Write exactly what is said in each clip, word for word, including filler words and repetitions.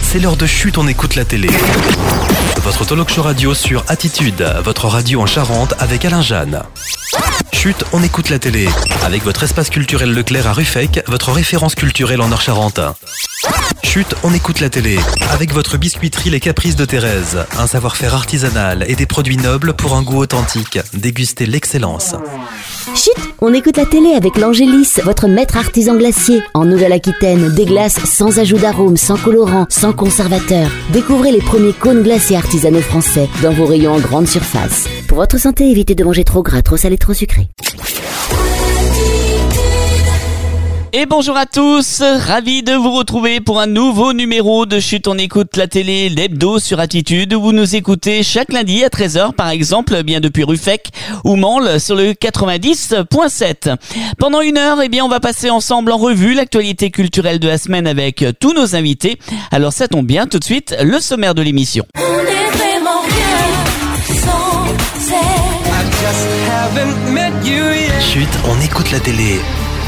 c'est l'heure de Chut, on écoute la télé. Votre talk show radio sur Attitude, votre radio en Charente avec Alain Jeanne. Chut, on écoute la télé. Avec votre espace culturel Leclerc à Ruffec, votre référence culturelle en Nord-Charente. Chut, on écoute la télé. Avec votre biscuiterie Les Caprices de Thérèse. Un savoir-faire artisanal et des produits nobles pour un goût authentique. Dégustez l'excellence. Chut, on écoute la télé avec l'Angélis, votre maître artisan glacier. En Nouvelle-Aquitaine, des glaces sans ajout d'arôme, sans colorant, sans conservateur. Découvrez les premiers cônes glacés artisanaux français dans vos rayons en grande surface. Pour votre santé, évitez de manger trop gras, trop salé, trop sucré. Et bonjour à tous, ravi de vous retrouver pour un nouveau numéro de Chut, on écoute la télé, l'hebdo sur Attitude, où vous nous écoutez chaque lundi à treize heures par exemple, bien depuis Ruffec ou Mansle sur le quatre-vingt-dix point sept. Pendant une heure, eh bien, on va passer ensemble en revue l'actualité culturelle de la semaine avec tous nos invités. Alors ça tombe bien, tout de suite, le sommaire de l'émission. On est vraiment bien sans elle. Chut, on écoute la télé.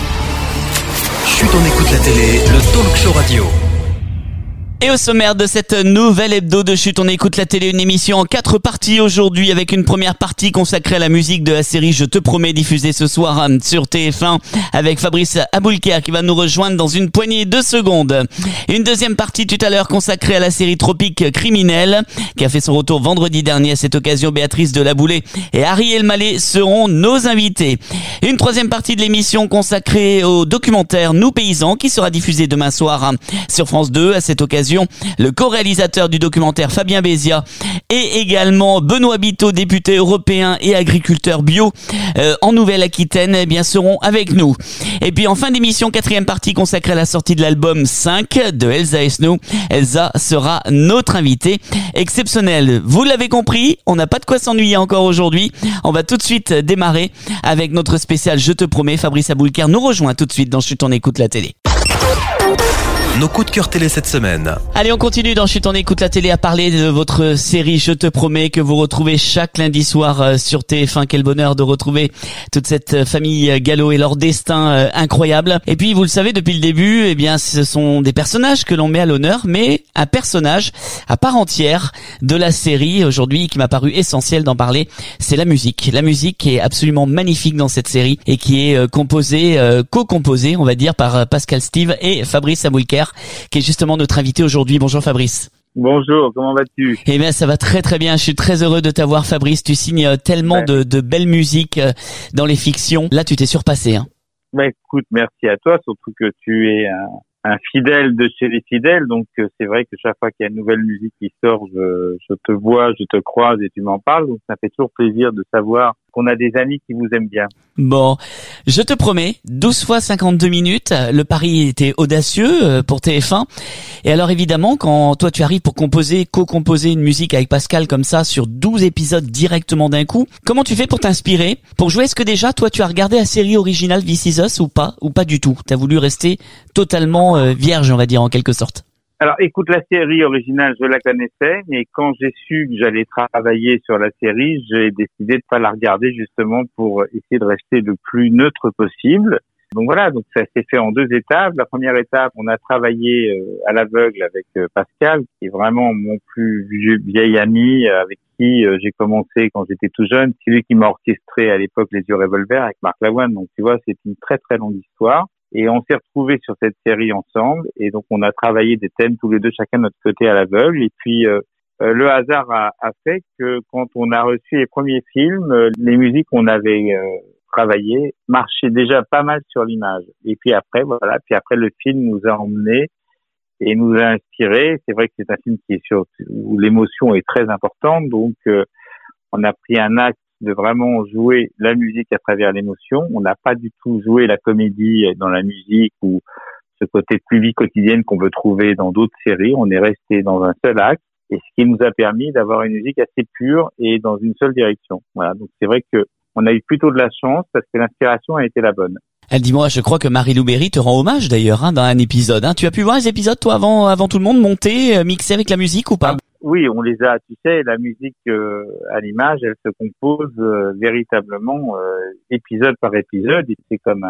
Chut, on écoute la télé, le talk show radio. Et au sommaire de cette nouvelle hebdo de Chut, on écoute la télé, une émission en quatre parties aujourd'hui avec une première partie consacrée à la musique de la série Je te promets, diffusée ce soir sur T F un avec Fabrice Aboulker qui va nous rejoindre dans une poignée de secondes. Une deuxième partie tout à l'heure consacrée à la série Tropique Criminel qui a fait son retour vendredi dernier. À cette occasion, Béatrice Delaboulé et Harry Elmaleh seront nos invités. Une troisième partie de l'émission consacrée au documentaire Nous Paysans qui sera diffusé demain soir sur France deux. À cette occasion, le co-réalisateur du documentaire Fabien Béziat et également Benoît Biteau, député européen et agriculteur bio euh, en Nouvelle-Aquitaine, eh bien, seront avec nous. Et puis en fin d'émission, quatrième partie consacrée à la sortie de l'album cinq de Elsa Esnou. Elsa sera notre invitée exceptionnelle. Vous l'avez compris, on n'a pas de quoi s'ennuyer encore aujourd'hui. On va tout de suite démarrer avec notre spécial Je te promets. Fabrice Aboulker nous rejoint tout de suite dans Chut, on écoute la télé. Nos coups de cœur télé cette semaine. Allez, on continue dans Chut, on écoute la télé à parler de votre série Je te promets que vous retrouvez chaque lundi soir sur T F un. Quel bonheur de retrouver toute cette famille Gallo et leur destin incroyable. Et puis, vous le savez, depuis le début, eh bien, ce sont des personnages que l'on met à l'honneur, mais un personnage à part entière de la série aujourd'hui qui m'a paru essentiel d'en parler, c'est la musique. La musique qui est absolument magnifique dans cette série et qui est composée, co-composée, on va dire, par Pascal Steve et Fabrice Aboulker, qui est justement notre invité aujourd'hui. Bonjour Fabrice. Bonjour, comment vas-tu? Eh bien, ça va très très bien. Je suis très heureux de t'avoir, Fabrice. Tu signes tellement ouais. de, de belles musiques dans les fictions. Là, tu t'es surpassé. Hein. Bah, écoute, merci à toi, surtout que tu es un, un fidèle de chez les fidèles. Donc, c'est vrai que chaque fois qu'il y a une nouvelle musique qui sort, je, je te vois, je te croise et tu m'en parles. Donc, ça fait toujours plaisir de savoir qu'on a des amis qui vous aiment bien. Bon, je te promets, douze fois cinquante-deux minutes, le pari était audacieux pour T F un. Et alors évidemment, quand toi tu arrives pour composer, co-composer une musique avec Pascal comme ça sur douze épisodes directement d'un coup, comment tu fais pour t'inspirer? Pour jouer, est-ce que déjà toi tu as regardé la série originale This Is Us ou pas? Ou pas du tout? T'as voulu rester totalement euh, vierge, on va dire, en quelque sorte. Alors, écoute, la série originale, je la connaissais, mais quand j'ai su que j'allais travailler sur la série, j'ai décidé de pas la regarder justement pour essayer de rester le plus neutre possible. Donc voilà, donc ça s'est fait en deux étapes. La première étape, on a travaillé euh, à l'aveugle avec euh, Pascal, qui est vraiment mon plus vieux, vieil ami, euh, avec qui euh, j'ai commencé quand j'étais tout jeune. C'est lui qui m'a orchestré à l'époque Les Yeux Revolver avec Marc Lavoine. Donc tu vois, c'est une très très longue histoire. Et on s'est retrouvés sur cette série ensemble, et donc on a travaillé des thèmes tous les deux, chacun de notre côté à l'aveugle. Et puis euh, euh, le hasard a, a fait que quand on a reçu les premiers films, euh, les musiques qu'on avait euh, travaillées marchaient déjà pas mal sur l'image. Et puis après, voilà, puis après le film nous a emmenés et nous a inspirés. C'est vrai que c'est un film qui est sur où l'émotion est très importante, donc euh, on a pris un acte de vraiment jouer la musique à travers l'émotion. On n'a pas du tout joué la comédie dans la musique ou ce côté plus vie quotidienne qu'on peut trouver dans d'autres séries. On est resté dans un seul acte, et ce qui nous a permis d'avoir une musique assez pure et dans une seule direction. Voilà. Donc c'est vrai que on a eu plutôt de la chance parce que l'inspiration a été la bonne. Elle dis-moi, je crois que Marie-Lou Berry te rend hommage d'ailleurs hein, dans un épisode. Hein. Tu as pu voir les épisodes toi avant, avant tout le monde monter, euh, mixer avec la musique ou pas? Oui, on les a, tu sais, la musique euh, à l'image, elle se compose euh, véritablement euh, épisode par épisode. Et c'est comme un,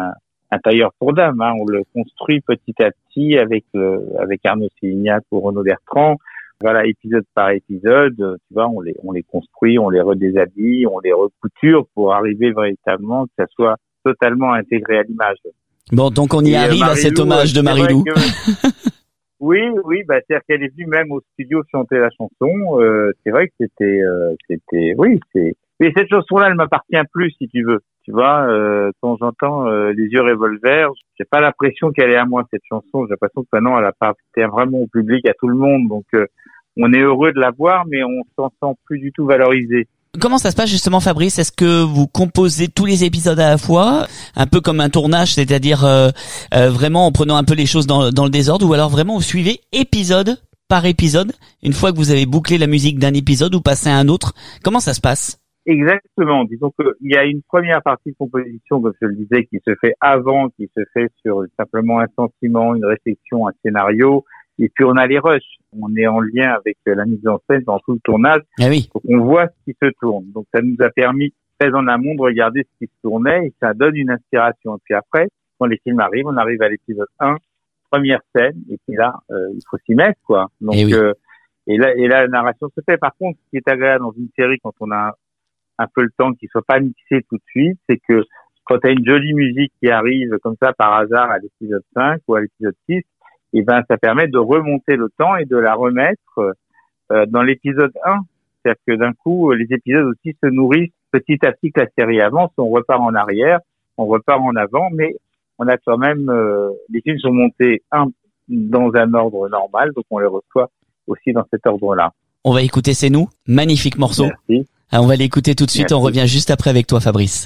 un tailleur pour dames. Hein. On le construit petit à petit avec le, avec Arnaud Sélignac ou Renaud Bertrand. Voilà, épisode par épisode, tu vois, on les on les construit, on les redéshabille, on les recouture pour arriver véritablement que ça soit totalement intégré à l'image. Bon, donc on y Et arrive Marie-Lou, à cet hommage de Marie-Lou. Que... oui, oui, bah c'est-à-dire qu'elle est venue même au studio chanter la chanson. Euh, c'est vrai que c'était, euh, c'était, oui, c'est. Mais cette chanson-là, elle m'appartient plus, si tu veux. Tu vois, euh, quand j'entends euh, Les yeux revolver, j'ai pas l'impression qu'elle est à moi cette chanson. J'ai l'impression que maintenant elle appartient vraiment au public, à tout le monde. Donc euh, on est heureux de la voir, mais on s'en sent plus du tout valorisé. Comment ça se passe justement, Fabrice? Est-ce que vous composez tous les épisodes à la fois, un peu comme un tournage, c'est-à-dire euh, euh, vraiment en prenant un peu les choses dans, dans le désordre, ou alors vraiment vous suivez épisode par épisode, une fois que vous avez bouclé la musique d'un épisode ou passé à un autre? Comment ça se passe? Exactement. Disons qu'il y a une première partie de composition, comme je le disais, qui se fait avant, qui se fait sur simplement un sentiment, une réflexion, un scénario. Et puis on a les rushs. On est en lien avec la mise en scène dans tout le tournage. Ah oui. Donc on voit ce qui se tourne. Donc ça nous a permis, très en amont, de regarder ce qui se tournait et ça donne une inspiration. Et puis après, quand les films arrivent, on arrive à l'épisode un, première scène, et puis là, euh, il faut s'y mettre, quoi. Donc et, oui. euh, et là, et là, la narration se fait. Par contre, ce qui est agréable dans une série quand on a un peu le temps qu'il soit pas mixé tout de suite, c'est que quand tu as une jolie musique qui arrive comme ça par hasard à l'épisode cinq ou à l'épisode six, et ben ça permet de remonter le temps et de la remettre euh, dans l'épisode un. C'est-à-dire que d'un coup, les épisodes aussi se nourrissent petit à petit que la série avance, on repart en arrière, on repart en avant, mais on a quand même euh, les films sont montés un dans un ordre normal, donc on les reçoit aussi dans cet ordre-là. On va écouter C'est nous, magnifique morceau. Merci. On va l'écouter tout de suite. Merci. On revient juste après avec toi, Fabrice.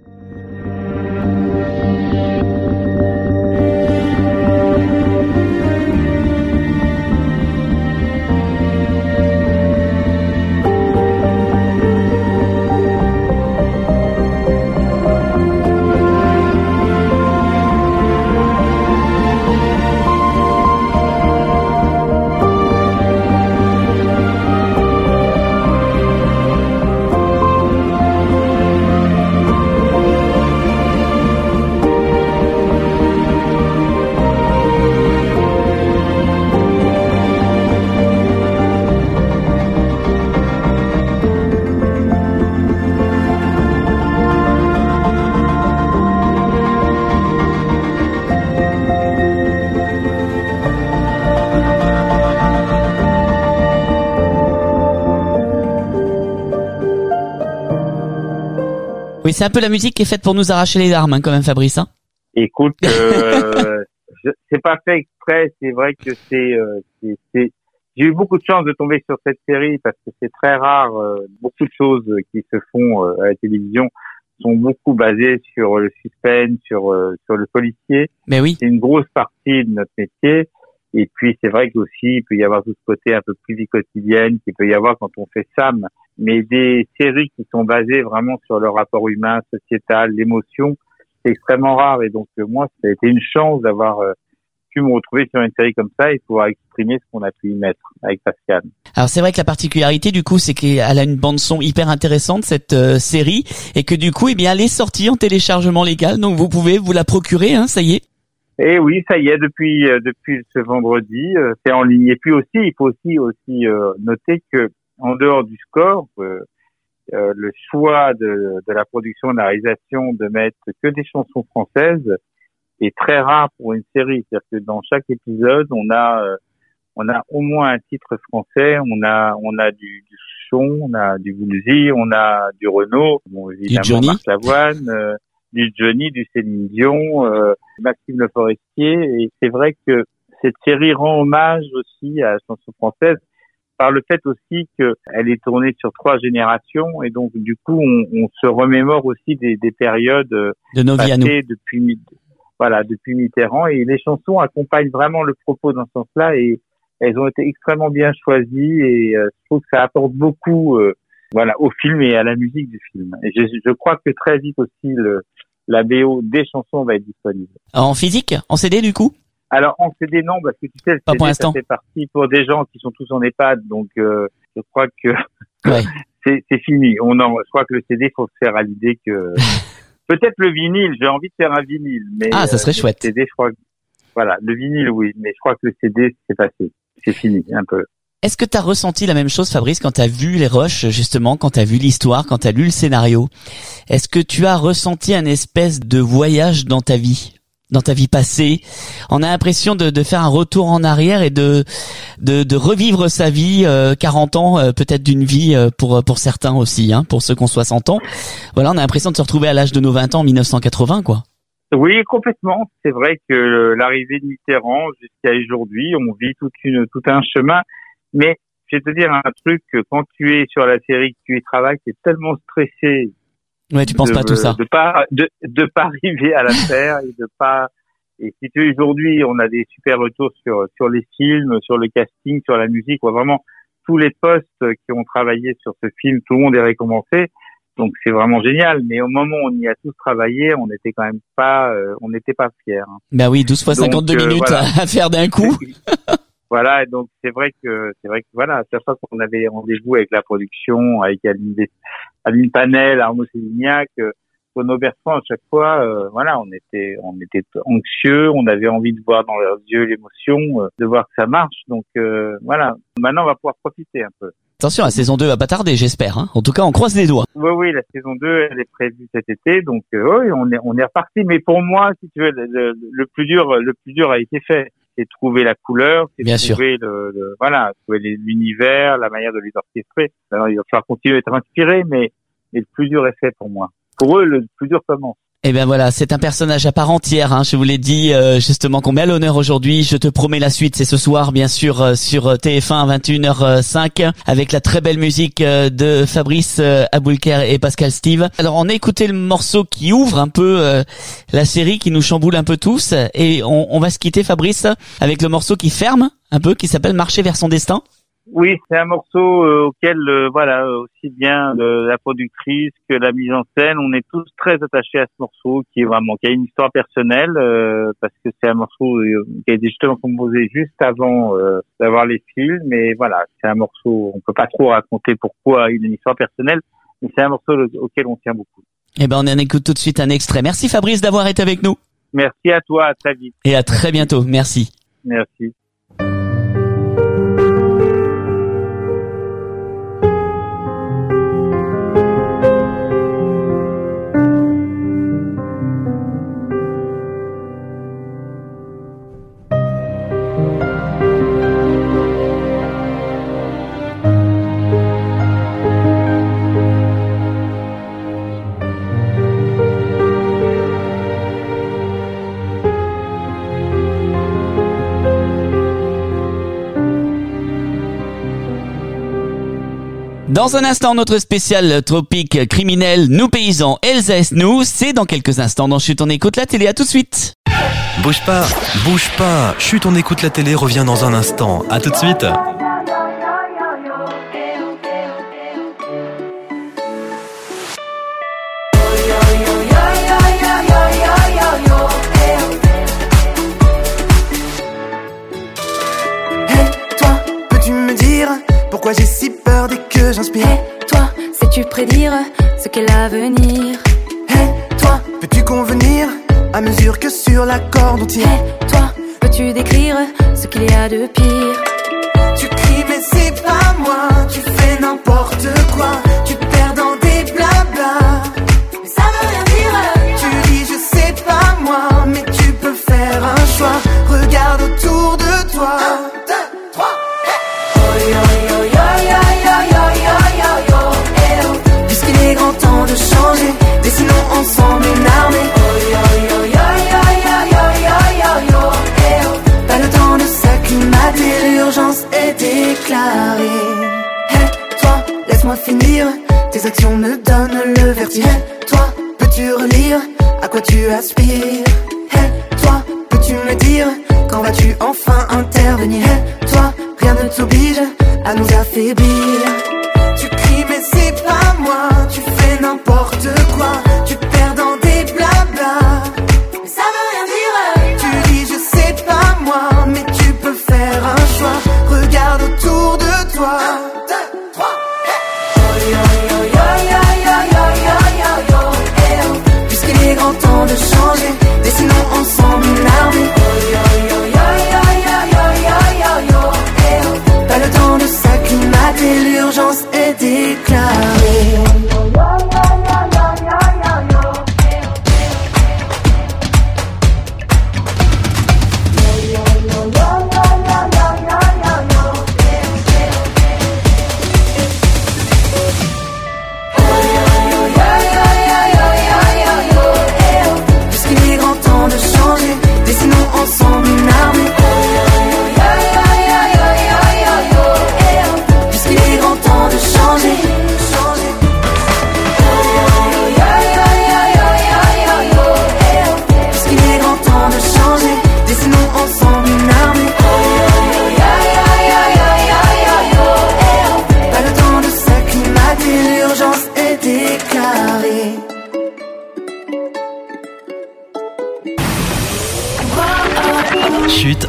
Oui, c'est un peu la musique qui est faite pour nous arracher les larmes, hein, quand même, Fabrice. Hein. Écoute, euh, je, c'est pas fait exprès. C'est vrai que c'est, euh, c'est, c'est. J'ai eu beaucoup de chance de tomber sur cette série parce que c'est très rare. Euh, beaucoup de choses qui se font euh, à la télévision sont beaucoup basées sur le suspense, sur euh, sur le policier. Mais oui. C'est une grosse partie de notre métier. Et puis c'est vrai qu'aussi il peut y avoir tout ce côté un peu plus vie quotidienne qu'il peut y avoir quand on fait Sam. Mais des séries qui sont basées vraiment sur le rapport humain, sociétal, l'émotion, c'est extrêmement rare. Et donc euh, moi, ça a été une chance d'avoir euh, pu me retrouver sur une série comme ça et pouvoir exprimer ce qu'on a pu y mettre avec Pascal. Alors c'est vrai que la particularité du coup, c'est qu'elle a une bande son hyper intéressante, cette euh, série, et que du coup, eh bien, elle est sortie en téléchargement légal, donc vous pouvez vous la procurer, hein, ça y est. Et oui, ça y est, depuis euh, depuis ce vendredi, euh, c'est en ligne. Et puis aussi, il faut aussi aussi euh, noter que en dehors du score, euh, euh, le choix de, de la production, de la réalisation, de mettre que des chansons françaises est très rare pour une série. C'est-à-dire que dans chaque épisode, on a euh, on a au moins un titre français, on a on a du, du Chon, on a du Woolsey, on a du Renaud, bon, évidemment Marc Lavoine, euh, du Johnny, du Céline Dion, euh, Maxime Le Forestier. Et c'est vrai que cette série rend hommage aussi à la chanson française par le fait aussi qu'elle est tournée sur trois générations et donc du coup on, on se remémore aussi des, des périodes de nos vies à nous. depuis voilà depuis Mitterrand, et les chansons accompagnent vraiment le propos dans ce sens-là et elles ont été extrêmement bien choisies et euh, je trouve que ça apporte beaucoup euh, voilà au film et à la musique du film. Et je, je crois que très vite aussi le, la B O des chansons va être disponible. En physique, en C D du coup? Alors en C D non, parce que tu sais, le Pas C D pour ça l'instant. fait partie pour des gens qui sont tous en EHPAD, donc euh, je crois que ouais. c'est, c'est fini. On en, je crois que le C D, faut se faire à l'idée que peut-être le vinyle. J'ai envie de faire un vinyle, mais ah, ça serait euh, chouette. Le C D, je crois. Que, voilà, le vinyle, oui, mais je crois que le C D, c'est passé, c'est fini un peu. Est-ce que tu as ressenti la même chose, Fabrice, quand tu as vu les rushs, justement, quand tu as vu l'histoire, quand tu as lu le scénario? Est-ce que tu as ressenti un espèce de voyage dans ta vie, dans ta vie passée? On a l'impression de, de faire un retour en arrière et de de, de revivre sa vie, euh, quarante ans, euh, peut-être d'une vie euh, pour pour certains aussi, hein, pour ceux qui ont soixante ans. Voilà, on a l'impression de se retrouver à l'âge de nos vingt ans en mille neuf cent quatre-vingts, quoi. Oui, complètement. C'est vrai que l'arrivée de Mitterrand jusqu'à aujourd'hui, on vit toute une tout un chemin. Mais je vais te dire un truc, que quand tu es sur la série, que tu y travailles, tu es tellement stressé. Ouais, tu penses de, pas à tout ça. De pas, de, de pas arriver à la faire et de pas, et si tu veux, aujourd'hui, on a des super retours sur, sur les films, sur le casting, sur la musique, quoi. Vraiment, tous les postes qui ont travaillé sur ce film, tout le monde est récompensé. Donc c'est vraiment génial. Mais au moment où on y a tous travaillé, on n'était quand même pas, euh, on n'était pas fiers. Hein. Ben oui, douze fois cinquante-deux euh, minutes voilà. à faire d'un coup. Voilà, et donc c'est vrai que c'est vrai que voilà, à chaque fois qu'on avait rendez-vous avec la production, avec Aline, Aline Panel, Arnaud Sévignac, euh, Renaud Bertrand, à chaque fois, euh, voilà, on était on était anxieux, on avait envie de voir dans leurs yeux l'émotion, euh, de voir que ça marche. Donc euh, voilà, maintenant on va pouvoir profiter un peu. Attention, la saison deux va pas tarder, j'espère. Hein. En tout cas, on croise les doigts. Oui, oui, la saison deux, elle est prévue cet été, donc euh, oui, on est on est reparti. Mais pour moi, si tu veux, le, le, le plus dur, le plus dur a été fait. C'est trouver la couleur, c'est Bien trouver sûr. le, le voilà, trouver l'univers, la manière de les orchestrer. Alors, il va falloir continuer à être inspiré, mais, mais le plus dur est fait pour moi. Pour eux, le plus dur commence. Eh bien voilà, c'est un personnage à part entière. Hein. Je vous l'ai dit euh, justement qu'on met à l'honneur aujourd'hui. Je te promets la suite, c'est ce soir bien sûr euh, sur T F un à vingt et une heures cinq avec la très belle musique euh, de Fabrice euh, Aboulker et Pascal Steve. Alors on a écouté le morceau qui ouvre un peu euh, la série, qui nous chamboule un peu tous, et on, on va se quitter, Fabrice, avec le morceau qui ferme un peu, qui s'appelle Marcher vers son destin. Oui, c'est un morceau euh, auquel, euh, voilà, aussi bien euh, la productrice que la mise en scène, on est tous très attachés à ce morceau qui est vraiment, qui a une histoire personnelle, euh, parce que c'est un morceau euh, qui a été justement composé juste avant euh, d'avoir les films. Mais voilà, c'est un morceau, on peut pas trop raconter pourquoi il a une histoire personnelle, mais c'est un morceau auquel on tient beaucoup. Eh ben on en écoute tout de suite un extrait. Merci Fabrice d'avoir été avec nous. Merci à toi, à très vite. Et à très bientôt. Merci. Merci. Dans un instant, notre spécial tropique criminel, nous paysans, Elsa nous, c'est dans quelques instants dans Chut, on écoute la télé, à tout de suite. Bouge pas, bouge pas. Chut, on écoute la télé, revient dans un instant. À tout de suite. Hey, toi, peux-tu me dire pourquoi j'ai si peur dès que j'inspire? Hey, toi, sais-tu prédire ce qu'est l'avenir? Hey, toi, peux-tu convenir à mesure que sur la corde on tire? Hey, toi, peux-tu décrire ce qu'il y a de pire? Tu cries mais c'est pas moi, tu fais n'importe quoi, tu te perds dans des blabla, mais ça veut rien dire. Tu dis je sais pas moi, mais tu peux faire un choix, regarde autour de toi. Un, deux, trois, hey. Puisqu'il est grand temps de changer, dessinons ensemble une armée. Pas le temps de s'acclimater, l'urgence est déclarée. Hey, toi, laisse-moi finir, tes actions me donnent le vertige. Hey, toi, peux-tu relire à quoi tu aspires? Hey, toi, peux-tu me dire quand vas-tu enfin intervenir? Hey, toi, rien ne t'oblige à nous affaiblir. Tu cries mais c'est pas moi, tu fais n'importe quoi, tu te perds dans des blabla, Mais ça veut rien dire. tu dis je sais pas moi, mais tu peux faire un choix, regarde autour de toi. Un, deux, trois, hey. Puisqu'il est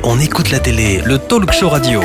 on écoute la télé, le talk show radio.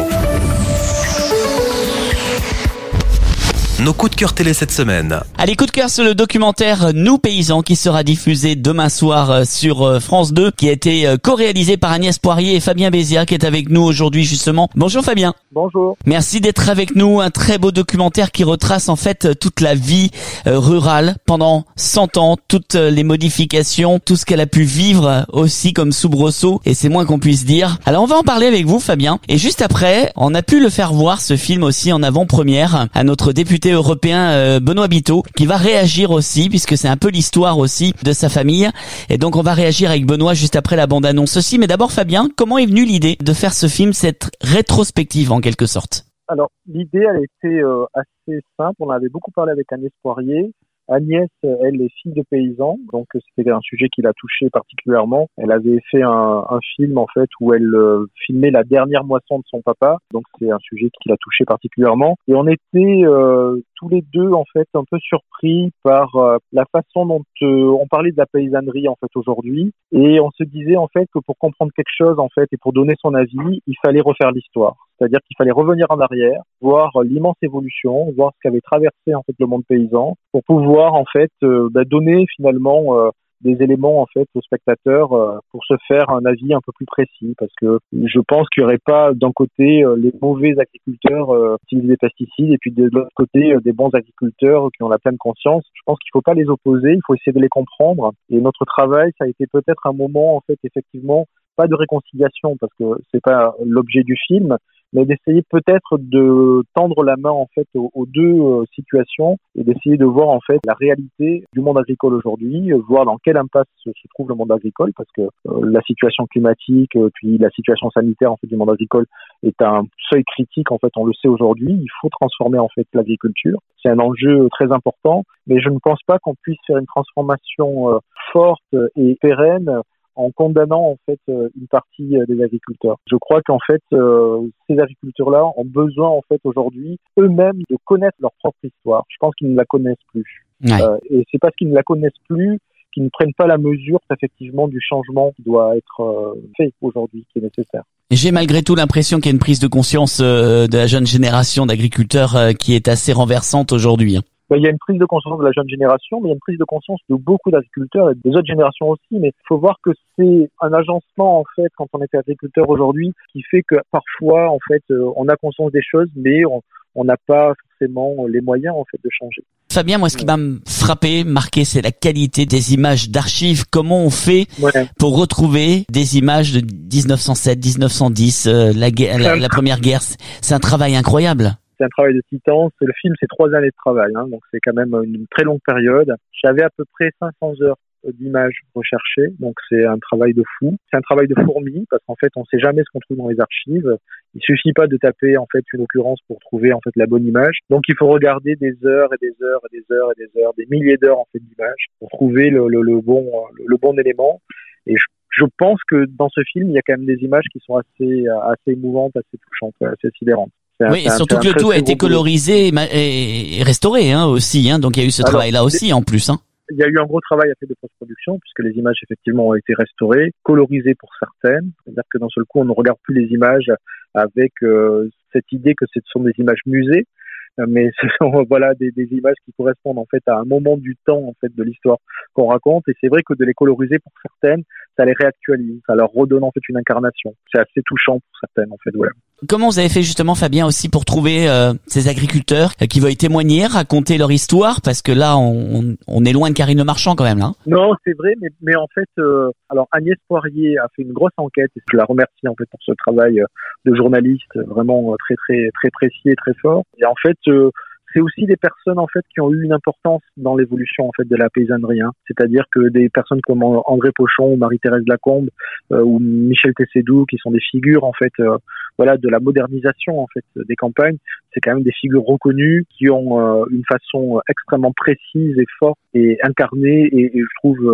Nos coups de cœur télé cette semaine. Allez, coup de cœur sur le documentaire Nous Paysans qui sera diffusé demain soir sur France deux, qui a été co-réalisé par Agnès Poirier et Fabien Béziat qui est avec nous aujourd'hui justement. Bonjour Fabien. Bonjour. Merci d'être avec nous. Un très beau documentaire qui retrace en fait toute la vie rurale pendant cent ans, toutes les modifications, tout ce qu'elle a pu vivre aussi comme soubresaut, et c'est moins qu'on puisse dire. Alors on va en parler avec vous Fabien. Et juste après, on a pu le faire voir ce film aussi en avant-première à notre député européen euh, Benoît Biteau, qui va réagir aussi puisque c'est un peu l'histoire aussi de sa famille, et donc on va réagir avec Benoît juste après la bande-annonce aussi. Mais d'abord Fabien, comment est venue l'idée de faire ce film, cette rétrospective en quelque sorte? Alors l'idée elle était euh, assez simple, on avait beaucoup parlé avec Agnès Poirier. Agnès, elle est fille de paysan, donc c'était un sujet qui l'a touchée particulièrement. Elle avait fait un, un film en fait où elle euh, filmait la dernière moisson de son papa, donc c'est un sujet qui l'a touchée particulièrement. Et on était euh, tous les deux en fait un peu surpris par euh, la façon dont euh, on parlait de la paysannerie en fait aujourd'hui, et on se disait en fait que pour comprendre quelque chose en fait et pour donner son avis, il fallait refaire l'histoire. C'est-à-dire qu'il fallait revenir en arrière, voir l'immense évolution, voir ce qu'avait traversé en fait le monde paysan, pour pouvoir en fait euh, bah, donner finalement euh, des éléments en fait aux spectateurs euh, pour se faire un avis un peu plus précis. Parce que je pense qu'il n'y aurait pas d'un côté euh, les mauvais agriculteurs euh, qui utilisent des pesticides et puis de l'autre côté euh, des bons agriculteurs qui ont la pleine conscience. Je pense qu'il ne faut pas les opposer, il faut essayer de les comprendre. Et notre travail, ça a été peut-être un moment en fait effectivement pas de réconciliation parce que c'est pas l'objet du film, mais d'essayer peut-être de tendre la main en fait aux, aux deux euh, situations et d'essayer de voir en fait la réalité du monde agricole aujourd'hui, euh, voir dans quelle impasse se, se trouve le monde agricole, parce que euh, la situation climatique euh, puis la situation sanitaire en fait du monde agricole est un seuil critique en fait, on le sait aujourd'hui. Il faut transformer en fait l'agriculture, c'est un enjeu très important, mais je ne pense pas qu'on puisse faire une transformation euh, forte et pérenne en condamnant en fait une partie des agriculteurs. Je crois qu'en fait euh, ces agriculteurs-là ont besoin en fait aujourd'hui eux-mêmes de connaître leur propre histoire. Je pense qu'ils ne la connaissent plus. Ouais. Euh, et c'est parce qu'ils ne la connaissent plus qu'ils ne prennent pas la mesure effectivement du changement qui doit être euh, fait aujourd'hui, qui est nécessaire. J'ai malgré tout l'impression qu'il y a une prise de conscience euh, de la jeune génération d'agriculteurs euh, qui est assez renversante aujourd'hui. Hein. Ben, il y a une prise de conscience de la jeune génération, mais il y a une prise de conscience de beaucoup d'agriculteurs et des autres générations aussi. Mais il faut voir que c'est un agencement, en fait, quand on est agriculteur aujourd'hui, qui fait que parfois, en fait, euh, on a conscience des choses, mais on on n'a pas forcément les moyens, en fait, de changer. Fabien, moi, ce qui m'a frappé, marqué, c'est la qualité des images d'archives. Comment on fait ouais. pour retrouver des images de dix-neuf cent sept, dix-neuf cent dix, euh, la, la, la première guerre? C'est un travail incroyable. C'est un travail de titan. Le film, c'est trois années de travail, hein, donc c'est quand même une très longue période. J'avais à peu près cinq cents heures d'images recherchées, donc c'est un travail de fou. C'est un travail de fourmi, parce qu'en fait, on ne sait jamais ce qu'on trouve dans les archives. Il suffit pas de taper en fait une occurrence pour trouver en fait la bonne image. Donc il faut regarder des heures et des heures et des heures et des heures, des milliers d'heures en fait d'images pour trouver le, le, le bon le, le bon élément. Et je, je pense que dans ce film, il y a quand même des images qui sont assez assez émouvantes, assez touchantes, assez sidérantes. Un, oui, et surtout que le tout a été colorisé et, et restauré hein, aussi, hein, donc il y a eu ce travail-là aussi en plus. Hein. Il y a eu un gros travail à faire de post-production puisque les images effectivement ont été restaurées, colorisées pour certaines, c'est-à-dire que d'un seul coup on ne regarde plus les images avec euh, cette idée que ce sont des images musées, mais ce sont voilà des, des images qui correspondent en fait à un moment du temps en fait de l'histoire qu'on raconte, et c'est vrai que de les coloriser pour certaines, ça les réactualise, ça leur redonne en fait une incarnation. C'est assez touchant pour certaines en fait, voilà. Comment vous avez fait justement Fabien aussi pour trouver euh, ces agriculteurs euh, qui veuillent témoigner, raconter leur histoire, parce que là on, on est loin de Karine Le Marchand quand même là. Non, c'est vrai, mais, mais en fait, euh, alors Agnès Poirier a fait une grosse enquête et je la remercie en fait pour ce travail de journaliste vraiment très très très précis et très fort. Et en fait, euh, c'est aussi des personnes en fait qui ont eu une importance dans l'évolution en fait de la paysannerie, hein. C'est-à-dire que des personnes comme André Pochon ou Marie-Thérèse Lacombe euh, ou Michel Tessédou, qui sont des figures en fait euh, voilà de la modernisation en fait des campagnes, c'est quand même des figures reconnues qui ont euh, une façon extrêmement précise et forte et incarnée et, et je trouve euh,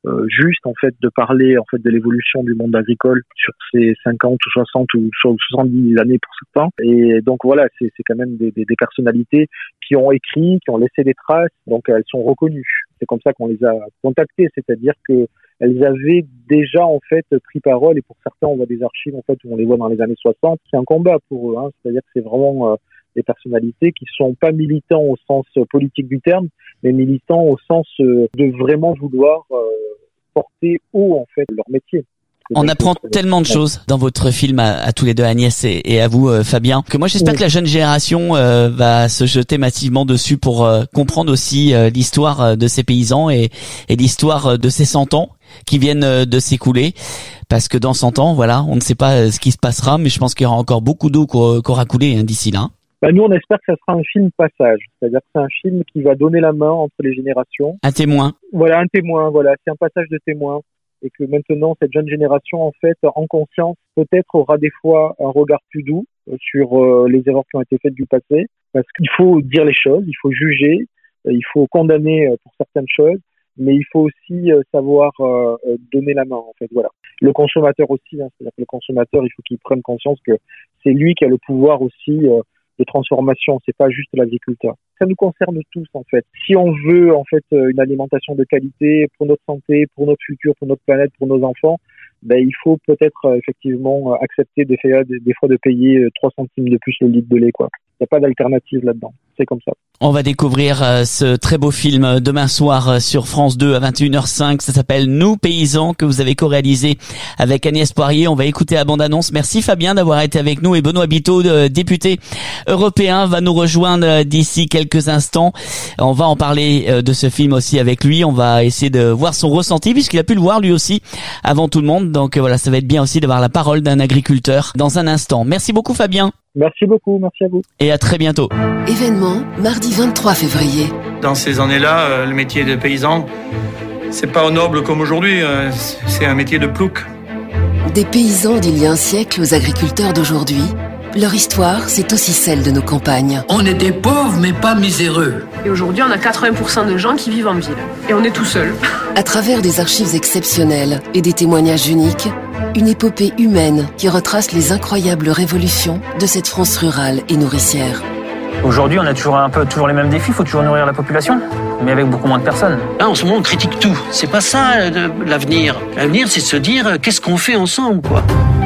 euh, juste en fait de parler en fait de l'évolution du monde agricole sur ces cinquante ou soixante ou soixante-dix années pour certains. Et donc voilà, c'est, c'est quand même des, des, des personnalités qui ont écrit, qui ont laissé des traces, donc elles sont reconnues. C'est comme ça qu'on les a contactées, c'est-à-dire que elles avaient déjà en fait pris parole, et pour certains on voit des archives en fait où on les voit dans les années soixante. C'est un combat pour eux, hein. C'est-à-dire que c'est vraiment euh, des personnalités qui sont pas militants au sens politique du terme, mais militants au sens euh, de vraiment vouloir euh, porter haut en fait leur métier. On apprend tellement de choses dans votre film à, à tous les deux, Agnès et, et à vous, euh, Fabien, que moi j'espère oui. que la jeune génération euh, va se jeter massivement dessus pour euh, comprendre aussi euh, l'histoire de ces paysans et, et l'histoire de ces cent ans qui viennent de s'écouler, parce que dans cent ans, voilà, on ne sait pas ce qui se passera, mais je pense qu'il y aura encore beaucoup d'eau qui aura coulé hein, d'ici là. Bah nous, on espère que ça sera un film passage, c'est-à-dire que c'est un film qui va donner la main entre les générations. Un témoin. Voilà, un témoin, voilà, c'est un passage de témoin. Et que maintenant, cette jeune génération, en fait, en conscience, peut-être aura des fois un regard plus doux sur euh, les erreurs qui ont été faites du passé. Parce qu'il faut dire les choses, il faut juger, il faut condamner pour certaines choses, mais il faut aussi euh, savoir euh, donner la main, en fait, voilà. Le consommateur aussi, hein, c'est-à-dire que le consommateur, il faut qu'il prenne conscience que c'est lui qui a le pouvoir aussi euh, de transformation, c'est pas juste l'agriculteur. Ça nous concerne tous en fait. Si on veut en fait une alimentation de qualité pour notre santé, pour notre futur, pour notre planète, pour nos enfants, ben il faut peut-être euh, effectivement accepter des fois, des fois de payer trois centimes de plus le litre de lait quoi. Il n'y a pas d'alternative là-dedans. C'est comme ça. On va découvrir euh, ce très beau film demain soir euh, sur France deux à vingt et une heures cinq. Ça s'appelle Nous paysans, que vous avez co-réalisé avec Agnès Poirier. On va écouter la bande-annonce. Merci Fabien d'avoir été avec nous, et Benoît Biteau, euh, député européen, va nous rejoindre euh, d'ici quelques instants. On va en parler euh, de ce film aussi avec lui. On va essayer de voir son ressenti puisqu'il a pu le voir lui aussi avant tout le monde. Donc euh, voilà, ça va être bien aussi d'avoir la parole d'un agriculteur dans un instant. Merci beaucoup Fabien. Merci beaucoup, merci à vous. Et à très bientôt. Événement, mardi vingt-trois février. Dans ces années-là, euh, le métier de paysan, c'est pas noble comme aujourd'hui, euh, c'est un métier de plouc. Des paysans d'il y a un siècle aux agriculteurs d'aujourd'hui, leur histoire, c'est aussi celle de nos campagnes. On était pauvres, mais pas miséreux. Et aujourd'hui, on a quatre-vingts pour cent de gens qui vivent en ville. Et on est tout seul. À travers des archives exceptionnelles et des témoignages uniques, une épopée humaine qui retrace les incroyables révolutions de cette France rurale et nourricière. Aujourd'hui, on a toujours un peu toujours les mêmes défis, il faut toujours nourrir la population, mais avec beaucoup moins de personnes. Là, en ce moment, on critique tout. C'est pas ça l'avenir. L'avenir, c'est de se dire qu'est-ce qu'on fait ensemble, quoi.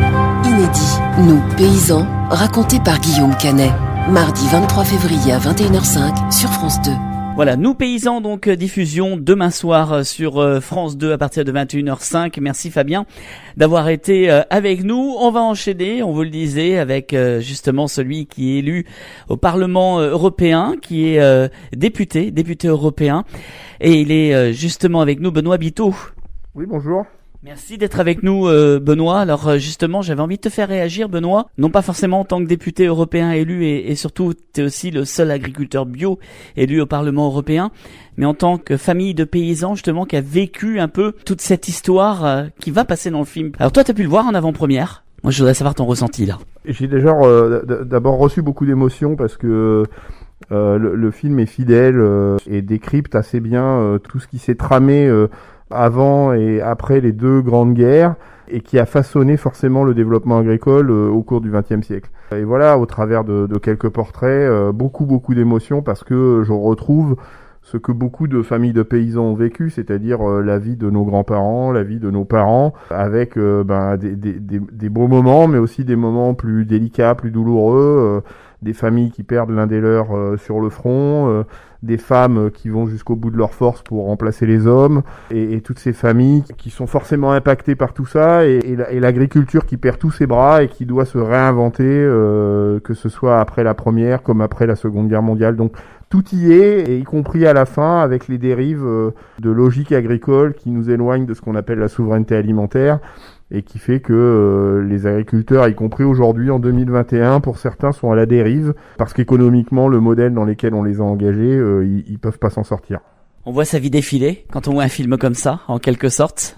Inédit, Nous, paysans, raconté par Guillaume Canet. Mardi vingt-trois février à vingt et une heures cinq sur France deux. Voilà, Nous paysans, donc diffusion demain soir sur France deux à partir de vingt et une heures cinq. Merci Fabien d'avoir été avec nous. On va enchaîner, on vous le disait, avec justement celui qui est élu au Parlement européen, qui est député, député européen. Et il est justement avec nous, Benoît Biteau. Oui, bonjour. Merci d'être avec nous, euh, Benoît. Alors justement, j'avais envie de te faire réagir, Benoît. Non pas forcément en tant que député européen élu, et, et surtout, tu es aussi le seul agriculteur bio élu au Parlement européen, mais en tant que famille de paysans, justement, qui a vécu un peu toute cette histoire euh, qui va passer dans le film. Alors toi, tu as pu le voir en avant-première. Moi, je voudrais savoir ton ressenti, là. J'ai déjà euh, d'abord reçu beaucoup d'émotions parce que euh, le, le film est fidèle euh, et décrypte assez bien euh, tout ce qui s'est tramé euh, avant et après les deux grandes guerres, et qui a façonné forcément le développement agricole euh, au cours du vingtième siècle. Et voilà, au travers de, de quelques portraits, euh, beaucoup beaucoup d'émotions, parce que je retrouve ce que beaucoup de familles de paysans ont vécu, c'est-à-dire euh, la vie de nos grands-parents, la vie de nos parents, avec euh, ben, des, des, des, des beaux moments, mais aussi des moments plus délicats, plus douloureux, euh, des familles qui perdent l'un des leurs euh, sur le front, euh, des femmes qui vont jusqu'au bout de leur force pour remplacer les hommes, et, et toutes ces familles qui sont forcément impactées par tout ça, et, et, la, et l'agriculture qui perd tous ses bras et qui doit se réinventer, euh, que ce soit après la Première comme après la Seconde Guerre mondiale. Donc tout y est, et y compris à la fin avec les dérives euh, de logique agricole qui nous éloignent de ce qu'on appelle la souveraineté alimentaire, et qui fait que euh, les agriculteurs, y compris aujourd'hui en deux mille vingt et un, pour certains sont à la dérive, parce qu'économiquement, le modèle dans lequel on les a engagés, euh, ils, ils peuvent pas s'en sortir. On voit sa vie défiler quand on voit un film comme ça, en quelque sorte.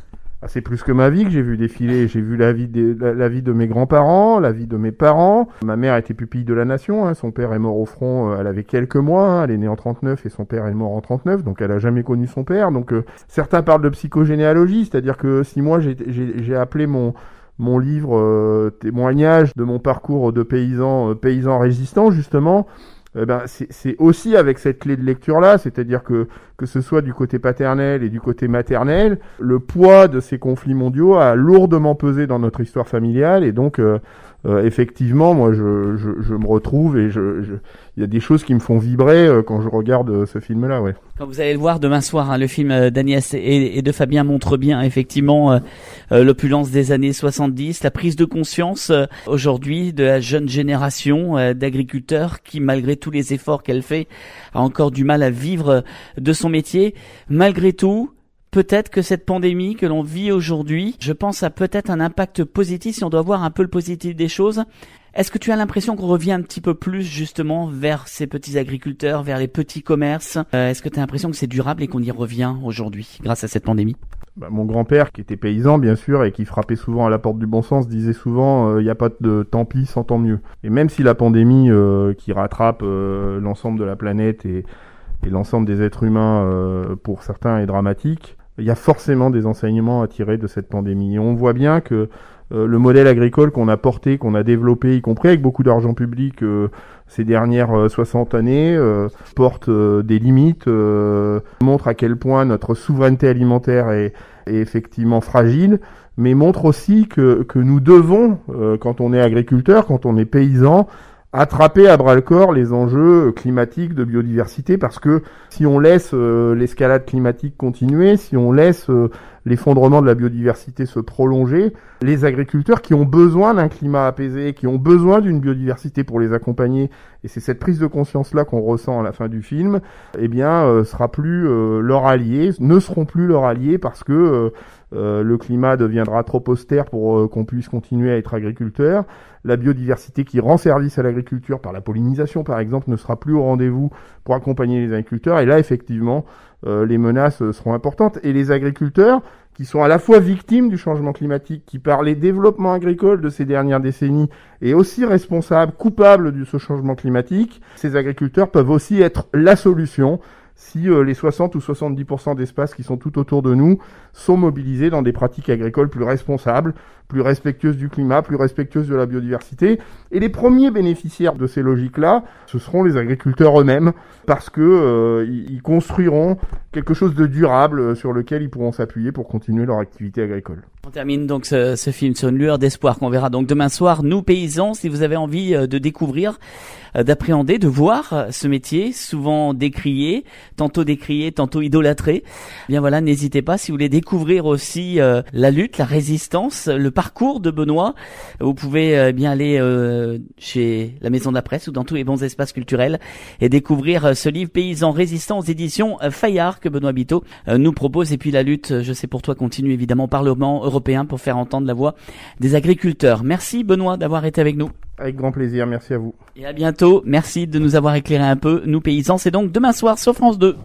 Ah, c'est plus que ma vie que j'ai vu défiler. J'ai vu la vie, des, la, la vie de mes grands-parents, la vie de mes parents. Ma mère était pupille de la nation. Hein. Son père est mort au front. Euh, elle avait quelques mois. Hein. Elle est née en trente-neuf et son père est mort en trente-neuf. Donc elle a jamais connu son père. Donc euh, certains parlent de psychogénéalogie, c'est-à-dire que si moi j'ai, j'ai, j'ai appelé mon mon livre euh, témoignage de mon parcours de paysan euh, paysan résistant justement. Eh ben, c'est, c'est aussi avec cette clé de lecture-là, c'est-à-dire que que ce soit du côté paternel et du côté maternel, le poids de ces conflits mondiaux a lourdement pesé dans notre histoire familiale et donc euh, euh, effectivement, moi, je, je, je me retrouve et je, je, il y a des choses qui me font vibrer euh, quand je regarde euh, ce film-là, ouais. Quand vous allez le voir demain soir, hein, le film d'Agnès et, et de Fabien montre bien effectivement euh, euh, l'opulence des années soixante-dix, la prise de conscience euh, aujourd'hui de la jeune génération euh, d'agriculteurs qui, malgré tous les efforts qu'elle fait, a encore du mal à vivre de son métier. Malgré tout, peut-être que cette pandémie que l'on vit aujourd'hui, je pense à peut-être un impact positif si on doit voir un peu le positif des choses. Est-ce que tu as l'impression qu'on revient un petit peu plus justement vers ces petits agriculteurs, vers les petits commerces? euh, Est-ce que tu as l'impression que c'est durable et qu'on y revient aujourd'hui grâce à cette pandémie? Bah, mon grand-père, qui était paysan bien sûr et qui frappait souvent à la porte du bon sens, disait souvent il euh, n'y a pas de tant pis sans tant mieux. Et même si la pandémie euh, qui rattrape euh, l'ensemble de la planète et, et l'ensemble des êtres humains euh, pour certains est dramatique, il y a forcément des enseignements à tirer de cette pandémie. Et on voit bien que euh, le modèle agricole qu'on a porté, qu'on a développé, y compris avec beaucoup d'argent public euh, ces dernières euh, soixante années, euh, porte euh, des limites, euh, montre à quel point notre souveraineté alimentaire est, est effectivement fragile, mais montre aussi que, que nous devons, euh, quand on est agriculteur, quand on est paysan, attraper à bras-le-corps les enjeux climatiques de biodiversité, parce que si on laisse euh, l'escalade climatique continuer, si on laisse euh, l'effondrement de la biodiversité se prolonger, les agriculteurs qui ont besoin d'un climat apaisé, qui ont besoin d'une biodiversité pour les accompagner, et c'est cette prise de conscience-là qu'on ressent à la fin du film, eh bien, euh, sera plus euh, leur allié, ne seront plus leur allié parce que euh, euh, le climat deviendra trop austère pour euh, qu'on puisse continuer à être agriculteur. La biodiversité qui rend service à l'agriculture par la pollinisation, par exemple, ne sera plus au rendez-vous pour accompagner les agriculteurs. Et là, effectivement, euh, les menaces euh, seront importantes. Et les agriculteurs, qui sont à la fois victimes du changement climatique, qui par les développements agricoles de ces dernières décennies est aussi responsables, coupables de ce changement climatique, ces agriculteurs peuvent aussi être la solution si euh, les soixante ou soixante-dix pour cent d'espaces qui sont tout autour de nous sont mobilisés dans des pratiques agricoles plus responsables, plus respectueuses du climat, plus respectueuses de la biodiversité. Et les premiers bénéficiaires de ces logiques-là, ce seront les agriculteurs eux-mêmes, parce que euh, ils construiront quelque chose de durable sur lequel ils pourront s'appuyer pour continuer leur activité agricole. On termine donc ce, ce film sur une lueur d'espoir qu'on verra donc demain soir. Nous, paysans, si vous avez envie de découvrir, d'appréhender, de voir ce métier, souvent décrié, tantôt décrié, tantôt idolâtré, eh bien voilà, n'hésitez pas. Si vous voulez découvrir aussi euh, la lutte, la résistance, le parcours de Benoît, vous pouvez euh, bien aller euh, chez la Maison de la Presse ou dans tous les bons espaces culturels et découvrir euh, ce livre Paysans résistants aux éditions euh, Fayard que Benoît Biteau euh, nous propose. Et puis la lutte, je sais pour toi, continue évidemment au Parlement européen pour faire entendre la voix des agriculteurs. Merci Benoît d'avoir été avec nous. Avec grand plaisir, merci à vous. Et à bientôt, merci de nous avoir éclairé un peu, nous paysans. C'est donc demain soir sur France deux.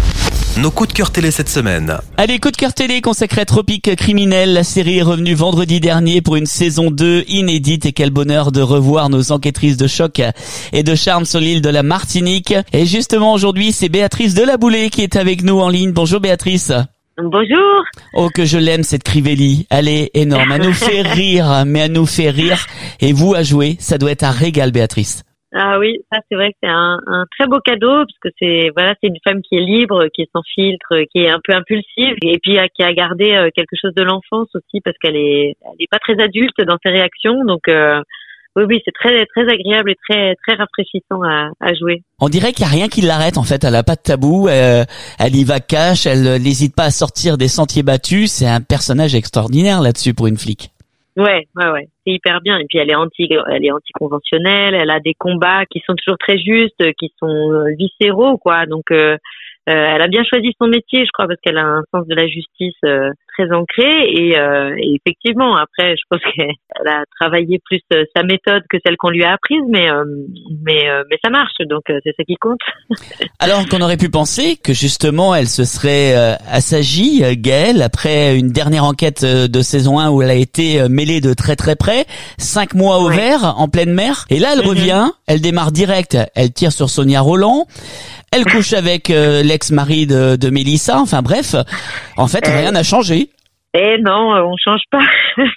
Nos coups de cœur télé cette semaine. Allez, coup de cœur télé consacré à Tropique Criminel. La série est revenue vendredi dernier pour une saison deux inédite et quel bonheur de revoir nos enquêtrices de choc et de charme sur l'île de la Martinique. Et justement aujourd'hui, c'est Béatrice Delaboulée qui est avec nous en ligne. Bonjour Béatrice. Bonjour. Oh, que je l'aime cette Crivelli. Elle est énorme. Elle nous fait rire, mais elle nous fait rire. Et vous, à jouer, ça doit être un régal, Béatrice. Ah oui, ça c'est vrai que c'est un, un très beau cadeau parce que c'est voilà, c'est une femme qui est libre, qui est sans filtre, qui est un peu impulsive et puis qui a gardé quelque chose de l'enfance aussi parce qu'elle est elle est pas très adulte dans ses réactions. Donc euh, oui oui, c'est très très agréable et très très rafraîchissant à, à jouer. On dirait qu'il y a rien qui l'arrête en fait. Elle a pas de tabou. Euh, elle y va cash. Elle n'hésite pas à sortir des sentiers battus. C'est un personnage extraordinaire là-dessus pour une flic. Ouais, ouais, ouais, c'est hyper bien. Et puis elle est anti, elle est anticonventionnelle. Elle a des combats qui sont toujours très justes, qui sont viscéraux, quoi. Donc, euh, euh, elle a bien choisi son métier, je crois, parce qu'elle a un sens de la justice euh, très ancrée et, euh, et effectivement après je pense qu'elle a travaillé plus sa méthode que celle qu'on lui a apprise, mais euh, mais euh, mais ça marche, donc euh, c'est ça qui compte. Alors qu'on aurait pu penser que justement elle se serait euh, assagie, Gaëlle, après une dernière enquête de saison un où elle a été mêlée de très très près, cinq mois au ouais. vert en pleine mer, et là elle mm-hmm. revient, elle démarre direct, elle tire sur Sonia Rolland. Elle couche avec euh, l'ex-mari de, de Mélissa. Enfin bref, en fait, rien n'a changé. Eh non, on change pas.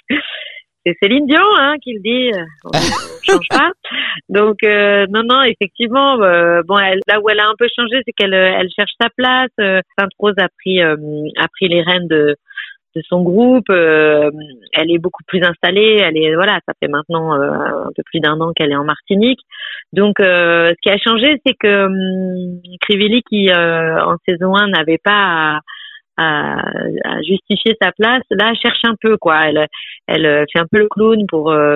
C'est Céline Dion hein, qui le dit. On, on change pas. Donc euh, non, non, effectivement. Euh, bon, elle, là où elle a un peu changé, c'est qu'elle elle cherche sa place. Euh, Sainte-Rose a pris euh, a pris les rênes de de son groupe. Euh, elle est beaucoup plus installée. Elle est voilà, ça fait maintenant euh, un peu plus d'un an qu'elle est en Martinique. Donc, euh, ce qui a changé, c'est que hum, Crivelli, qui euh, en saison un n'avait pas à, à, à justifier sa place, là cherche un peu quoi. Elle, elle fait un peu le clown pour euh,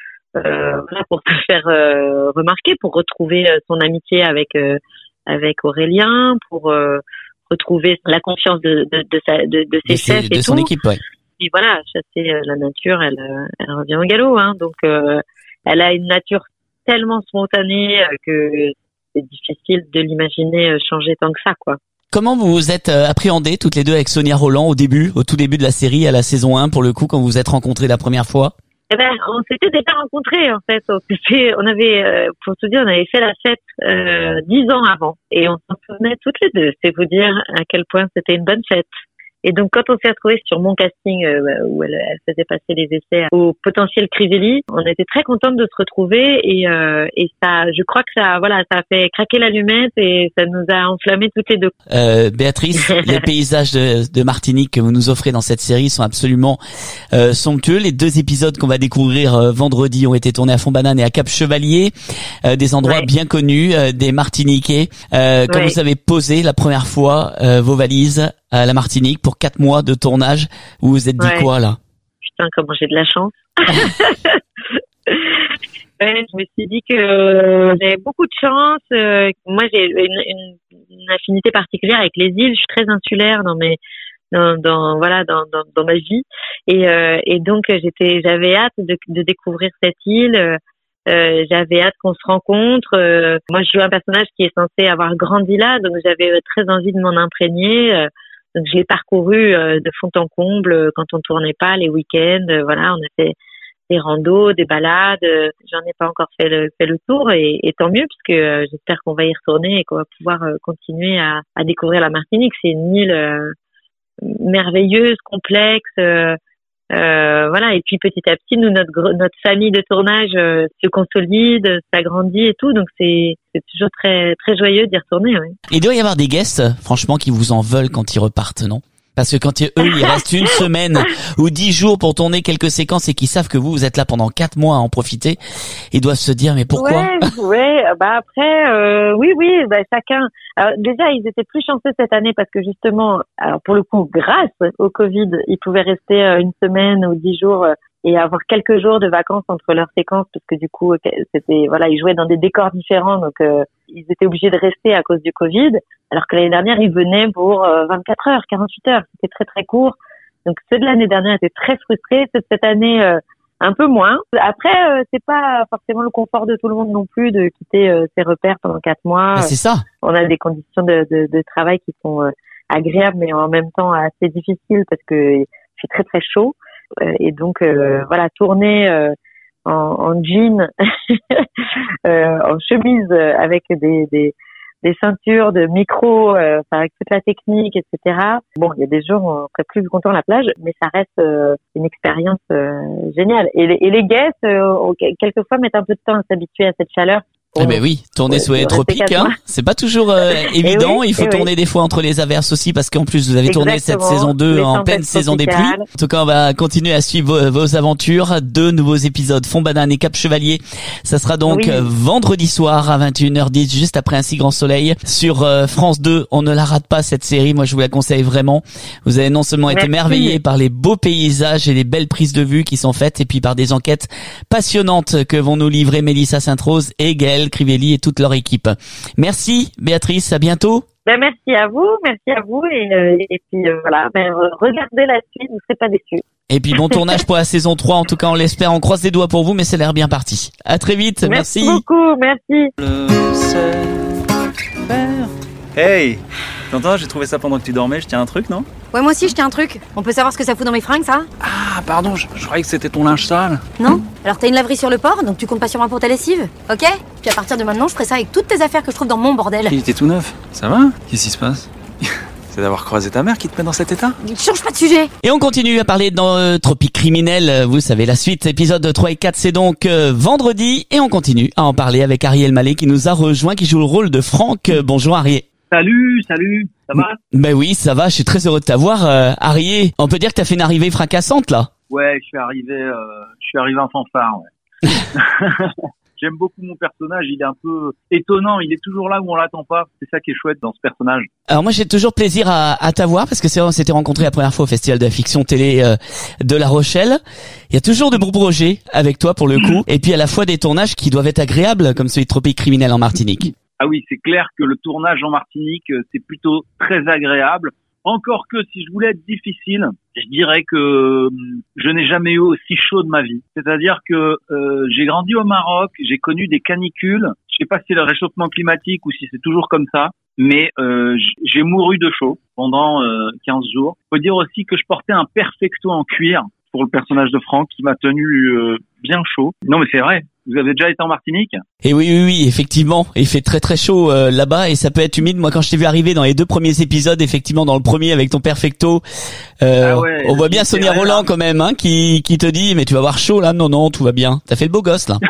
euh, pour se faire euh, remarquer, pour retrouver son amitié avec euh, avec Aurélien, pour euh, retrouver la confiance de de de, sa, de, de ses chefs et de son tout. équipe, ouais. Et voilà, chasser la nature, elle elle revient au galop, hein. Donc euh, elle a une nature tellement spontanée que c'est difficile de l'imaginer changer tant que ça, quoi. Comment vous vous êtes appréhendées toutes les deux avec Sonia Rolland au début, au tout début de la série, à la saison un, pour le coup, quand vous vous êtes rencontrées la première fois? Eh ben, on s'était déjà rencontrés, en fait. On, s'était, on avait, pour tout dire, on avait fait la fête euh, dix ans avant. Et on s'en souvenait toutes les deux. C'est vous dire à quel point c'était une bonne fête. Et donc, quand on s'est retrouvés sur mon casting, euh, où elle, elle faisait passer les essais au potentiel Crivelli, on était très contentes de se retrouver et, euh, et ça, je crois que ça, voilà, ça a fait craquer l'allumette et ça nous a enflammés toutes les deux. Euh, Béatrice, les paysages de, de Martinique que vous nous offrez dans cette série sont absolument euh, somptueux. Les deux épisodes qu'on va découvrir euh, vendredi ont été tournés à Font-Banane et à Cap-Chevalier, euh, des endroits ouais. bien connus, euh, des Martiniquais. Euh, quand ouais. vous avez posé la première fois euh, vos valises à la Martinique pour quatre mois de tournage, vous vous êtes dit ouais. quoi là? Putain, comment j'ai de la chance. Ouais, je me suis dit que euh, j'avais beaucoup de chance. Euh, moi, j'ai une, une, une affinité particulière avec les îles. Je suis très insulaire dans mes, dans, dans voilà, dans, dans, dans ma vie. Et, euh, et donc, j'étais, j'avais hâte de, de découvrir cette île. Euh, j'avais hâte qu'on se rencontre. Euh, moi, je joue un personnage qui est censé avoir grandi là, donc j'avais très envie de m'en imprégner. Euh, donc, je l'ai parcouru euh, de fond en comble euh, quand on tournait pas, les week-ends. Euh, voilà, on a fait des randos, des balades. Euh, j'en ai pas encore fait le, fait le tour, et, et tant mieux, puisque euh, j'espère qu'on va y retourner et qu'on va pouvoir euh, continuer à, à découvrir la Martinique. C'est une île euh, merveilleuse, complexe. Euh, Euh, voilà, et puis petit à petit, nous, notre notre famille de tournage euh, se consolide, s'agrandit et tout, donc c'est c'est toujours très très joyeux d'y retourner. Ouais. Il doit y avoir des guests, franchement, qui vous en veulent quand ils repartent, non? Parce que quand eux, ils restent une semaine ou dix jours pour tourner quelques séquences et qu'ils savent que vous, vous êtes là pendant quatre mois à en profiter, ils doivent se dire, mais pourquoi? Ouais, ouais, bah après, euh, oui, oui, bah chacun. Alors déjà, ils étaient plus chanceux cette année parce que justement, alors pour le coup, grâce au Covid, ils pouvaient rester une semaine ou dix jours et avoir quelques jours de vacances entre leurs séquences, parce que du coup, c'était, voilà, ils jouaient dans des décors différents, donc euh, ils étaient obligés de rester à cause du Covid, alors que l'année dernière, ils venaient pour euh, vingt-quatre heures, quarante-huit heures, c'était très très court. Donc ceux de l'année dernière étaient très frustrés, ceux de cette année euh, un peu moins. Après, euh, c'est pas forcément le confort de tout le monde non plus de quitter euh, ses repères pendant quatre mois. Mais c'est ça. On a des conditions de, de, de travail qui sont euh, agréables, mais en même temps assez difficiles parce que il fait très très chaud. Et donc euh, voilà, tourner euh, en, en jean, euh, en chemise, avec des, des, des ceintures de micro, euh, enfin, avec toute la technique, et cetera. Bon, il y a des jours où on serait plus content à la plage, mais ça reste euh, une expérience euh, géniale. Et les, et les guests, euh, quelquefois, mettent un peu de temps à s'habituer à cette chaleur. Eh ben oui, tourner sous les tropiques, hein, c'est pas toujours euh, évident. Oui, il faut tourner oui. des fois entre les averses aussi, parce qu'en plus vous avez Exactement. tourné cette saison deux en pleine saison des pluies. En tout cas, on va continuer à suivre vos, vos aventures. Deux nouveaux épisodes, Font-Banane et Cap-Chevalier. Ça sera donc oui. vendredi soir à vingt et une heures dix, juste après Un si grand soleil, sur euh, France deux. On ne la rate pas, cette série. Moi, je vous la conseille vraiment. Vous avez non seulement Merci. été merveillés par les beaux paysages et les belles prises de vue qui sont faites, et puis par des enquêtes passionnantes que vont nous livrer Mélissa Sainte-Rose et Gaëlle Crivelli et toute leur équipe. Merci Béatrice, à bientôt. Ben, merci à vous, merci à vous et, euh, et puis euh, voilà, ben, regardez la suite, vous serez pas déçus. Et puis bon tournage pour la saison trois, en tout cas on l'espère, on croise les doigts pour vous, mais ça a l'air bien parti. À très vite, merci. Merci beaucoup, merci. Hey, t'entends, j'ai trouvé ça pendant que tu dormais, je tiens un truc, non? Ouais, moi aussi je tiens un truc. On peut savoir ce que ça fout dans mes fringues, ça? Ah, pardon, je, je croyais que c'était ton linge sale. Non? Alors t'as une laverie sur le port, donc tu comptes pas sur moi pour ta lessive, ok? Puis à partir de maintenant, je ferai ça avec toutes tes affaires que je trouve dans mon bordel. Il était tout neuf, ça va? Qu'est-ce qui se passe? C'est d'avoir croisé ta mère qui te met dans cet état? Change pas de sujet. Et on continue à parler dans euh, Tropique Criminel, vous savez la suite, épisode trois et quatre c'est donc euh, vendredi, et on continue à en parler avec Ariel Mallet qui nous a rejoint, qui joue le rôle de Franck. Euh, bonjour Ariel. Salut, salut, ça va? Ben oui, ça va, je suis très heureux de t'avoir. Euh, Ariel, on peut dire que t'as fait une arrivée fracassante là? Ouais, je suis arrivé, euh, je suis arrivé en fanfare, ouais. J'aime beaucoup mon personnage, il est un peu étonnant, il est toujours là où on l'attend pas. C'est ça qui est chouette dans ce personnage. Alors moi j'ai toujours plaisir à, à t'avoir parce que c'est vrai, on s'était rencontrés la première fois au Festival de la Fiction Télé euh, de La Rochelle. Il y a toujours de beaux projets avec toi pour le coup, et puis à la fois des tournages qui doivent être agréables comme celui de Tropique Criminel en Martinique. Ah oui, c'est clair que le tournage en Martinique, c'est plutôt très agréable. Encore que si je voulais être difficile, je dirais que je n'ai jamais eu aussi chaud de ma vie. C'est-à-dire que euh, j'ai grandi au Maroc, j'ai connu des canicules. Je sais pas si c'est le réchauffement climatique ou si c'est toujours comme ça, mais euh, j'ai mouru de chaud pendant euh, quinze jours. Il faut dire aussi que je portais un perfecto en cuir pour le personnage de Franck qui m'a tenu euh, bien chaud. Non mais c'est vrai. Vous avez déjà été en Martinique? Et oui, oui, oui, effectivement. Il fait très très chaud euh, là-bas et ça peut être humide. Moi, quand je t'ai vu arriver dans les deux premiers épisodes, effectivement, dans le premier avec ton perfecto, euh, ah ouais, on voit bien Sonia Roland là. Quand même, hein, qui qui te dit mais tu vas avoir chaud là. Non, non, tout va bien. T'as fait le beau gosse là.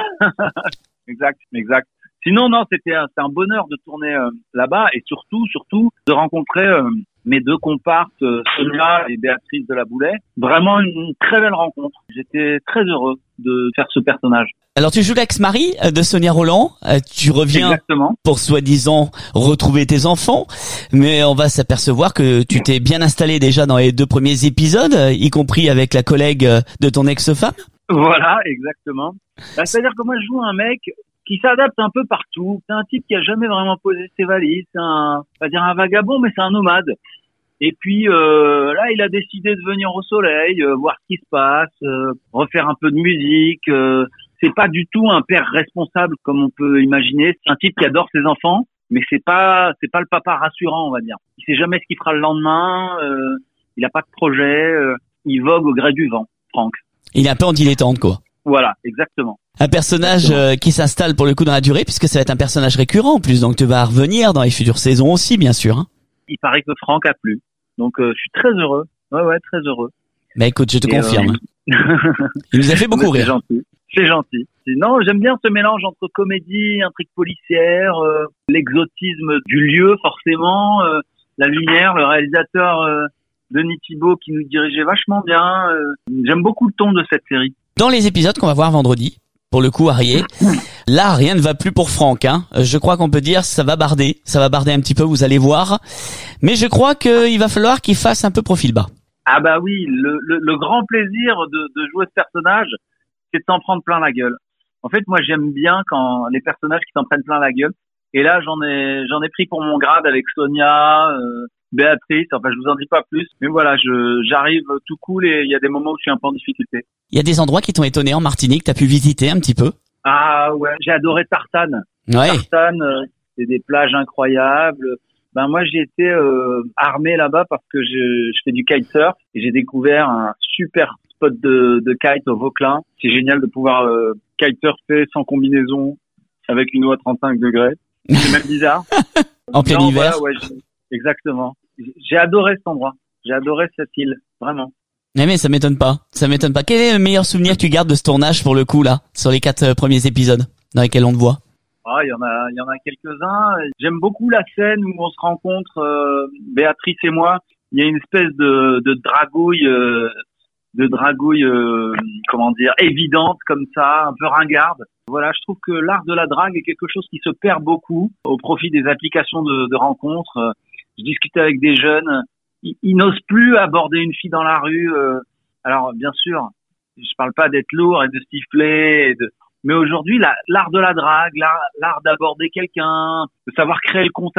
Exact, exact. Sinon, non, c'était un, c'était un bonheur de tourner euh, là-bas et surtout, surtout, de rencontrer euh, mes deux comparses, euh, Sonia et Béatrice de la Boulet. Vraiment une, une très belle rencontre. J'étais très heureux de faire ce personnage. Alors tu joues l'ex-mari de Sonia Roland, tu reviens Exactement. Pour soi-disant retrouver tes enfants, mais on va s'apercevoir que tu t'es bien installé déjà dans les deux premiers épisodes, y compris avec la collègue de ton ex-femme. Voilà, exactement. Bah, c'est-à-dire que moi je joue un mec qui s'adapte un peu partout. C'est un type qui a jamais vraiment posé ses valises, c'est un, pas dire un vagabond, mais c'est un nomade. Et puis euh, là, il a décidé de venir au soleil, euh, voir ce qui se passe, euh, refaire un peu de musique. Euh, c'est pas du tout un père responsable comme on peut imaginer. C'est un type qui adore ses enfants, mais c'est pas c'est pas le papa rassurant, on va dire. Il sait jamais ce qu'il fera le lendemain. Euh, il a pas de projet. Euh, il vogue au gré du vent, Franck. Il est un peu en dilettante, quoi. Voilà, exactement. Un personnage euh, qui s'installe pour le coup dans la durée, puisque ça va être un personnage récurrent en plus, donc tu vas revenir dans les futures saisons aussi, bien sûr. Hein. Il paraît que Franck a plu, donc euh, je suis très heureux. Ouais, ouais, très heureux. Bah écoute, je te Et confirme. Euh... Il nous a fait beaucoup c'est rire. Gentil. C'est gentil. Non, j'aime bien ce mélange entre comédie, intrigue policière, euh, l'exotisme du lieu forcément, euh, la lumière, le réalisateur euh, Denis Thibault qui nous dirigeait vachement bien. Euh, j'aime beaucoup le ton de cette série. Dans les épisodes qu'on va voir vendredi, pour le coup, Ariel, là, rien ne va plus pour Franck. Hein. Je crois qu'on peut dire ça va barder. Ça va barder un petit peu, vous allez voir. Mais je crois qu'il va falloir qu'il fasse un peu profil bas. Ah bah oui, le, le, le grand plaisir de, de jouer ce personnage, c'est de s'en prendre plein la gueule. En fait, moi, j'aime bien quand les personnages qui s'en prennent plein la gueule. Et là, j'en ai j'en ai pris pour mon grade avec Sonia, euh, Béatrice. Enfin, je vous en dis pas plus. Mais voilà, je j'arrive tout cool et il y a des moments où je suis un peu en difficulté. Il y a des endroits qui t'ont étonné en Martinique, t'as pu visiter un petit peu? Ah ouais, j'ai adoré Tartane. Ouais. Tartane, euh, c'est des plages incroyables. Ben moi, j'ai été euh, armé là-bas parce que je, je fais du kitesurf et j'ai découvert un super spot de, de kite au Vauclin. C'est génial de pouvoir euh, kitesurfer sans combinaison avec une eau à trente-cinq degrés. C'est même bizarre. En plein non, hiver. Voilà, ouais, exactement. J'ai adoré cet endroit. J'ai adoré cette île, vraiment. Mais, mais ça m'étonne pas. Ça m'étonne pas. Quel est le meilleur souvenir que tu gardes de ce tournage pour le coup là, sur les quatre euh, premiers épisodes dans lesquels on te voit? Ah, il y en a, il y en a quelques-uns. J'aime beaucoup la scène où on se rencontre, euh, Béatrice et moi. Il y a une espèce de, de dragouille, euh, de dragouille, euh, comment dire, évidente comme ça, un peu ringarde. Voilà, je trouve que l'art de la drague est quelque chose qui se perd beaucoup au profit des applications de, de rencontres. Je discutais avec des jeunes, ils, ils n'osent plus aborder une fille dans la rue. Euh, alors, bien sûr, je parle pas d'être lourd et de siffler, et de... mais aujourd'hui, la, l'art de la drague, l'art, l'art d'aborder quelqu'un, de savoir créer le contact, je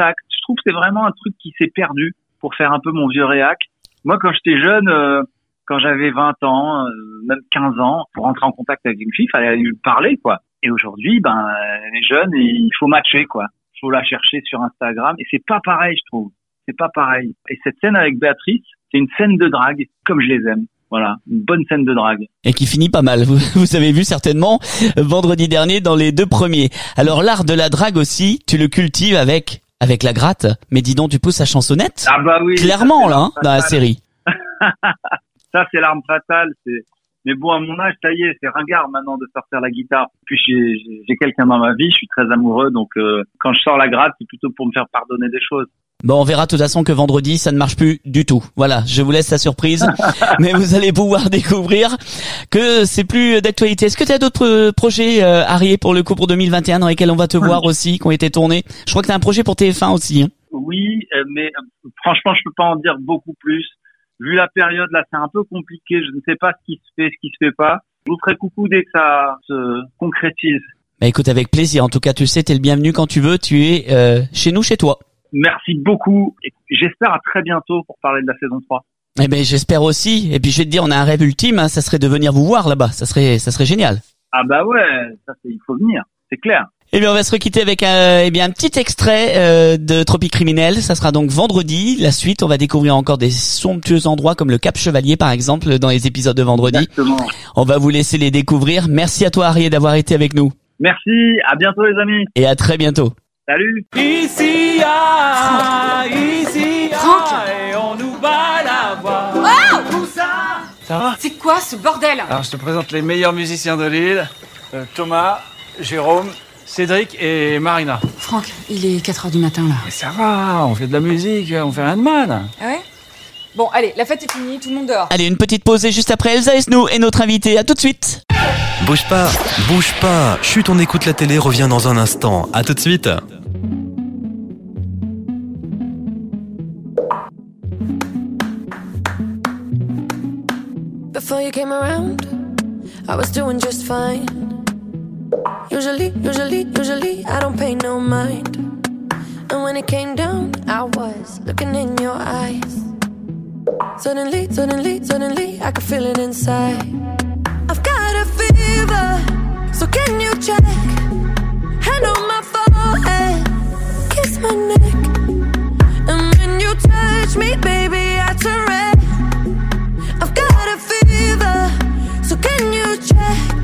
trouve que c'est vraiment un truc qui s'est perdu, pour faire un peu mon vieux réac. Moi, quand j'étais jeune, euh, quand j'avais vingt ans, euh, même quinze ans, pour rentrer en contact avec une fille, il fallait lui parler, quoi. Et aujourd'hui, ben, les jeunes, il faut matcher, quoi. Il faut la chercher sur Instagram. Et c'est pas pareil, je trouve. C'est pas pareil. Et cette scène avec Béatrice, c'est une scène de drague, comme je les aime. Voilà, une bonne scène de drague. Et qui finit pas mal. Vous, vous avez vu certainement vendredi dernier dans les deux premiers. Alors l'art de la drague aussi, tu le cultives avec avec la gratte. Mais dis donc, tu pousses la chansonnette. Ah bah oui. Clairement là, hein, dans la série. Ça c'est l'arme fatale. C'est. Mais bon, à mon âge, ça y est, c'est ringard maintenant de sortir la guitare. Puis j'ai, j'ai quelqu'un dans ma vie, je suis très amoureux, donc euh, quand je sors la gratte, c'est plutôt pour me faire pardonner des choses. Bon, on verra de toute façon que vendredi, ça ne marche plus du tout. Voilà, je vous laisse la surprise. Mais vous allez pouvoir découvrir que c'est plus d'actualité. Est-ce que tu as d'autres projets, euh, Harry, pour le coup pour deux mille vingt et un, dans lesquels on va te voir aussi, qui ont été tournés? Je crois que tu as un projet pour T F un aussi. Hein. Oui, euh, mais euh, franchement, je peux pas en dire beaucoup plus. Vu la période, là, c'est un peu compliqué. Je ne sais pas ce qui se fait, ce qui se fait pas. Je vous ferai coucou dès que ça se concrétise. Bah écoute, avec plaisir. En tout cas, tu sais, t'es le bienvenu quand tu veux. Tu es euh, chez nous, chez toi. Merci beaucoup. Et j'espère à très bientôt pour parler de la saison trois. Eh ben, j'espère aussi. Et puis, je vais te dire, on a un rêve ultime. Hein, ça serait de venir vous voir là-bas. Ça serait, ça serait génial. Ah bah ouais, ça c'est, il faut venir. C'est clair. Eh bien, on va se requitter avec un, eh bien, un petit extrait euh, de Tropique Criminel. Ça sera donc vendredi. La suite, on va découvrir encore des somptueux endroits comme le Cap Chevalier, par exemple, dans les épisodes de vendredi. Exactement. On va vous laisser les découvrir. Merci à toi, Harry, d'avoir été avec nous. Merci. À bientôt, les amis. Et à très bientôt. Salut. Ici, ah, ici, ah, et on nous va la voir. Wow. Où ça? Ça va? C'est quoi ce bordel? Alors je te présente les meilleurs musiciens de l'île. Euh, Thomas, Jérôme, Cédric et Marina. Franck, il est quatre heures du matin là. Mais ça va, on fait de la musique, on fait rien de mal. Ah ouais? Bon, allez, la fête est finie, tout le monde dehors. Allez, une petite pause et juste après Elsa Esnou et notre invité. À tout de suite. Bouge pas, bouge pas. Chut, on écoute la télé, revient dans un instant. À tout de suite. Before you came around, I was doing just fine. Usually, usually, usually, I don't pay no mind. And when it came down, I was looking in your eyes. Suddenly, suddenly, suddenly, I could feel it inside. I've got a fever, so can you check? Hand on my forehead, kiss my neck. And when you touch me, baby, I turn red. I've got a fever, so can you check?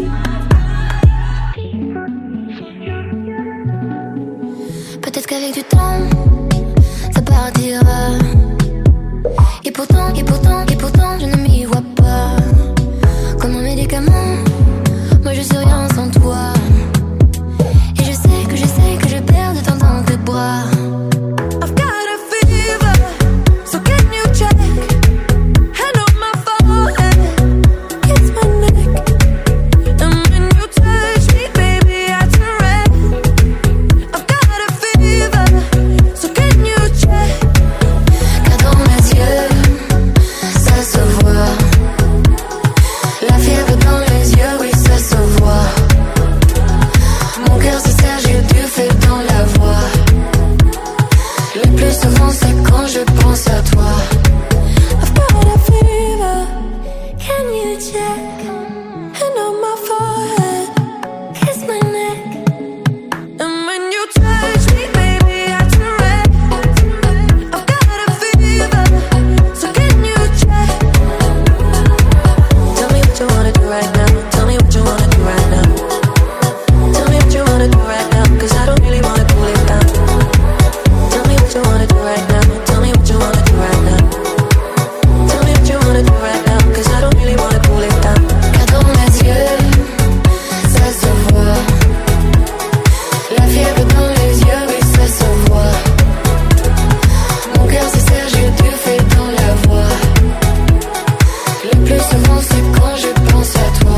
Peut-être qu'avec du temps, ça partira. Et pourtant, et pourtant, et pourtant, je ne m'y vois pas. Comme un médicament, moi je suis rien sans toi. Et je sais que je sais que je perds de temps dans tes bras. I've got a fever, so can you check? Hand on my forehead, kiss my neck. And when you touch me, baby, I turn red. I've got a fever, so can you check? Car dans mes yeux, ça se voit. La fièvre dans les yeux, oui, ça se voit. Mon cœur se serre, j'ai du feu dans la voix. Le plus souvent, c'est quand je pense à toi. I've got a fever, can you check? Hand on my forehead, kiss my neck. And when you touch me, baby, I turn red. I've got a fever, so can you check? Tell me what you wanna do right now. Tell me what you wanna do right now. Tell me what you wanna do right now, 'cause I don't really wanna cool it down. Tell me what you wanna do right now. Tell me what you wanna do right now. Tell me what you wanna do right now, 'cause I don't really wanna cool it down. Car dans mes yeux, ça se voit. La fièvre dans les yeux, oui, ça se voit. Mon cœur se serre, j'ai du feu dans la voix. Le plus souvent, c'est quand je pense à toi.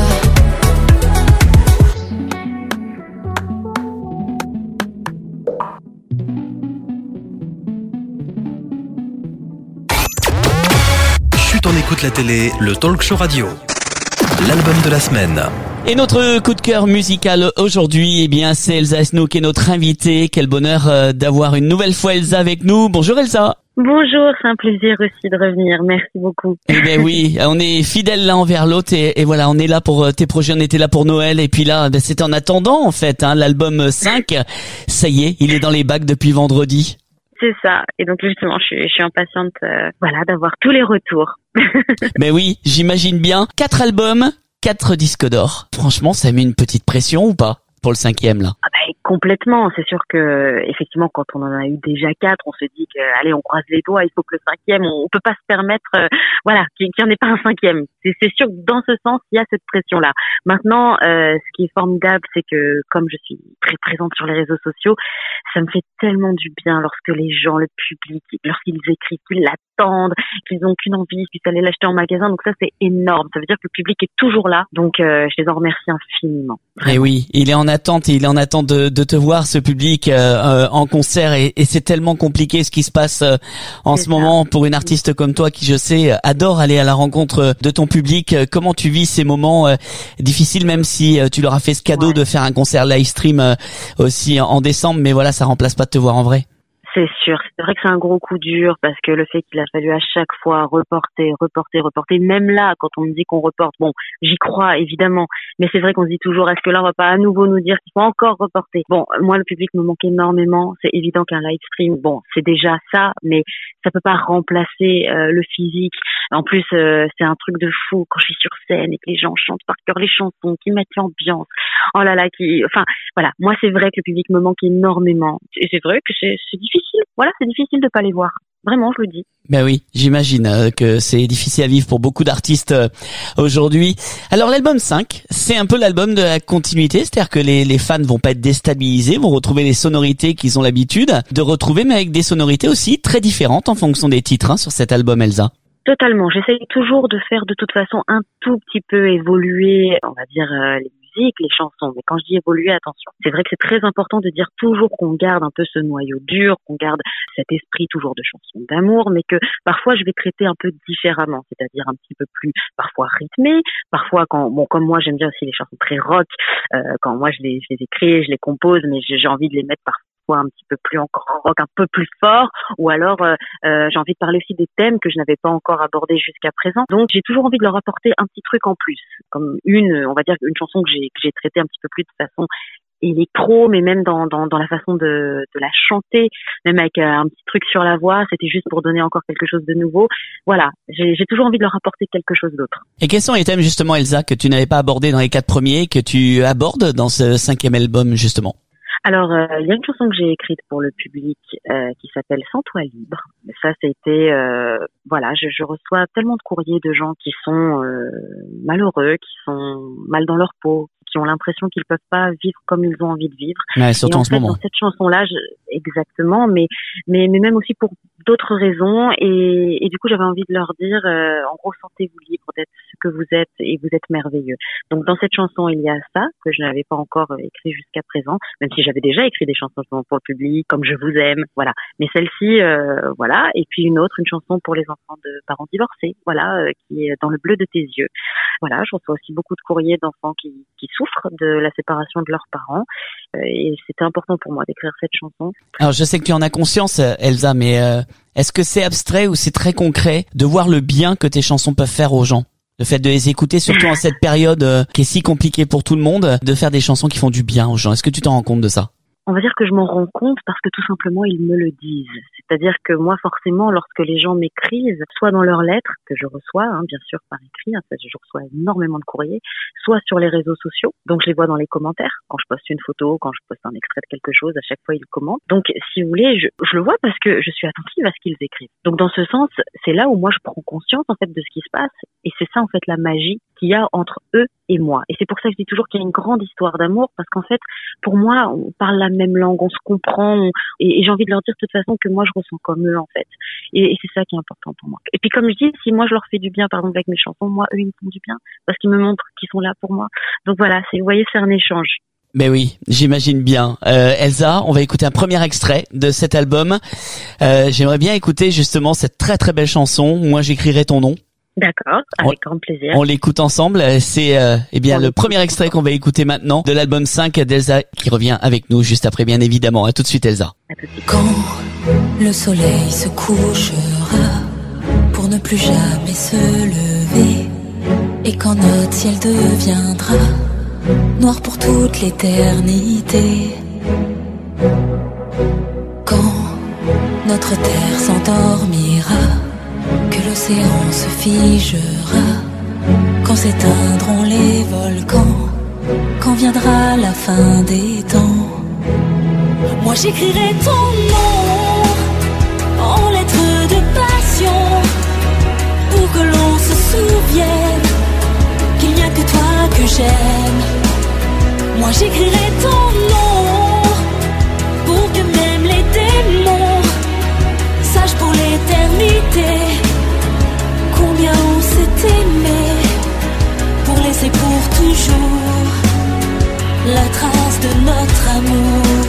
Chut, on écoute la télé, le talk show radio. L'album de la semaine. Et notre coup de cœur musical aujourd'hui, eh bien, c'est Elsa Esno qui est notre invitée. Quel bonheur euh, d'avoir une nouvelle fois Elsa avec nous. Bonjour Elsa. Bonjour, c'est un plaisir aussi de revenir. Merci beaucoup. Eh bien oui, on est fidèles l'un envers l'autre et, et voilà, on est là pour tes projets, on était là pour Noël et puis là, ben, c'est en attendant en fait, hein, l'album cinq. Ça y est, il est dans les bacs depuis vendredi. C'est ça. Et donc justement, je suis, je suis impatiente, euh, voilà, d'avoir tous les retours. Ben oui, j'imagine bien. Quatre albums, quatre disques d'or. Franchement, ça met une petite pression ou pas pour le cinquième là? Ah bah, complètement. C'est sûr que effectivement, quand on en a eu déjà quatre, on se dit que allez, on croise les doigts. Il faut que le cinquième, on, on peut pas se permettre, euh, voilà, qu'il n'y en ait pas un cinquième. C'est, c'est sûr que dans ce sens, il y a cette pression là. Maintenant, euh, ce qui est formidable, c'est que comme je suis très présente sur les réseaux sociaux, ça me fait tellement du bien lorsque les gens, le public, lorsqu'ils écrivent, qu'ils l'attendent, qu'ils n'ont qu'une envie, qu'ils puissent aller l'acheter en magasin. Donc ça, c'est énorme. Ça veut dire que le public est toujours là. Donc euh, je les en remercie infiniment. Et oui, il est en attente et il est en attente de, de te voir, ce public, euh, en concert. Et, et c'est tellement compliqué ce qui se passe euh, en c'est ce ça. moment pour une artiste comme toi qui, je sais, adore aller à la rencontre de ton public. Comment tu vis ces moments euh, difficiles, même si euh, tu leur as fait ce cadeau ouais. de faire un concert live stream euh, aussi en, en décembre. Mais voilà, ça remplace pas de te voir en vrai. C'est sûr. C'est vrai que c'est un gros coup dur parce que le fait qu'il a fallu à chaque fois reporter, reporter, reporter, même là, quand on me dit qu'on reporte, bon, j'y crois évidemment, mais c'est vrai qu'on se dit toujours, est-ce que là on va pas à nouveau nous dire qu'il faut encore reporter? Bon, moi le public me manque énormément. C'est évident qu'un live stream, bon, c'est déjà ça, mais ça peut pas remplacer euh, le physique. En plus, euh, c'est un truc de fou quand je suis sur scène et que les gens chantent par cœur les chansons, qui mettent l'ambiance. Oh là là, qui, enfin, voilà. Moi, c'est vrai que le public me manque énormément. Et c'est vrai que c'est, c'est difficile. Voilà, c'est difficile de pas les voir. Vraiment, je le dis. Ben oui, j'imagine euh, que c'est difficile à vivre pour beaucoup d'artistes euh, aujourd'hui. Alors l'album cinq, c'est un peu l'album de la continuité, c'est-à-dire que les, les fans vont pas être déstabilisés, vont retrouver les sonorités qu'ils ont l'habitude de retrouver, mais avec des sonorités aussi très différentes en fonction des titres hein, sur cet album, Elsa. Totalement. J'essaye toujours de faire de toute façon un tout petit peu évoluer, on va dire, euh, les musiques, les chansons. Mais quand je dis évoluer, attention. C'est vrai que c'est très important de dire toujours qu'on garde un peu ce noyau dur, qu'on garde cet esprit toujours de chansons d'amour, mais que parfois je vais traiter un peu différemment, c'est-à-dire un petit peu plus parfois rythmé, parfois quand, bon, comme moi j'aime bien aussi les chansons très rock, euh, quand moi je les, je les écris, je les compose, mais j'ai, j'ai envie de les mettre parfois un petit peu plus encore rock, un peu plus fort, ou alors euh, euh, j'ai envie de parler aussi des thèmes que je n'avais pas encore abordés jusqu'à présent. Donc j'ai toujours envie de leur apporter un petit truc en plus, comme une, on va dire une chanson que j'ai que j'ai traitée un petit peu plus de façon électro, mais même dans dans dans la façon de de la chanter, même avec un petit truc sur la voix, c'était juste pour donner encore quelque chose de nouveau. Voilà, j'ai j'ai toujours envie de leur apporter quelque chose d'autre. Et quels sont les thèmes justement, Elsa, que tu n'avais pas abordés dans les quatre premiers, que tu abordes dans ce cinquième album justement? Alors, il euh, y a une chanson que j'ai écrite pour le public euh, qui s'appelle « Sans toi libre ». Ça, c'était, euh, voilà, je, je reçois tellement de courriers de gens qui sont euh, malheureux, qui sont mal dans leur peau, qui ont l'impression qu'ils peuvent pas vivre comme ils ont envie de vivre. Ouais, surtout et en, en ce fait, moment. Dans cette chanson-là, je, exactement, mais, mais mais même aussi pour d'autres raisons. Et, et du coup, j'avais envie de leur dire, euh, en gros, sentez-vous libre d'être ce que vous êtes et vous êtes merveilleux. Donc, dans cette chanson, il y a ça que je n'avais pas encore écrit jusqu'à présent, même si j'avais déjà écrit des chansons pour le public, comme Je vous aime, voilà. Mais celle-ci, euh, voilà. Et puis une autre, une chanson pour les enfants de parents divorcés, voilà, euh, qui est Dans le bleu de tes yeux. Voilà, je reçois aussi beaucoup de courriers d'enfants qui, qui souffrent de la séparation de leurs parents. Euh, et c'était important pour moi d'écrire cette chanson. Alors, je sais que tu en as conscience, Elsa, mais euh, est-ce que c'est abstrait ou c'est très concret de voir le bien que tes chansons peuvent faire aux gens? Le fait de les écouter, surtout en cette période euh, qui est si compliquée pour tout le monde, de faire des chansons qui font du bien aux gens. Est-ce que tu t'en rends compte de ça? On va dire que je m'en rends compte parce que tout simplement ils me le disent. C'est-à-dire que moi forcément lorsque les gens m'écrivent, soit dans leurs lettres que je reçois, hein, bien sûr par écrit, hein, ça, je reçois énormément de courriers, soit sur les réseaux sociaux, donc je les vois dans les commentaires, quand je poste une photo, quand je poste un extrait de quelque chose, à chaque fois ils commentent. Donc si vous voulez, je, je le vois parce que je suis attentive à ce qu'ils écrivent. Donc dans ce sens, c'est là où moi je prends conscience en fait de ce qui se passe et c'est ça en fait la magie qu'il y a entre eux et moi. Et c'est pour ça que je dis toujours qu'il y a une grande histoire d'amour parce qu'en fait, pour moi, on parle la même langue, on se comprend on, et, et j'ai envie de leur dire de toute façon que moi je ressens comme eux en fait. Et, et c'est ça qui est important pour moi. Et puis comme je dis, si moi je leur fais du bien par exemple avec mes chansons, moi eux ils me font du bien parce qu'ils me montrent qu'ils sont là pour moi. Donc voilà, c'est, vous voyez, c'est un échange. Ben oui, j'imagine bien. Euh, Elsa, on va écouter un premier extrait de cet album. Euh, j'aimerais bien écouter justement cette très très belle chanson. Moi, j'écrirai ton nom. D'accord, avec grand plaisir. On l'écoute ensemble. C'est euh, eh bien le premier extrait qu'on va écouter maintenant de l'album cinq d'Elsa qui revient avec nous juste après, bien évidemment. À tout de suite, Elsa. À tout de suite. Quand le soleil se couchera pour ne plus jamais se lever, et quand notre ciel deviendra noir pour toute l'éternité, quand notre terre s'endormira, que l'océan se figera, quand s'éteindront les volcans, quand viendra la fin des temps, moi j'écrirai ton nom en lettres de passion, pour que l'on se souvienne qu'il n'y a que toi que j'aime. Moi j'écrirai ton nom pour que même les démons sachent pour l'éternité combien on s'est aimé, pour laisser pour toujours la trace de notre amour.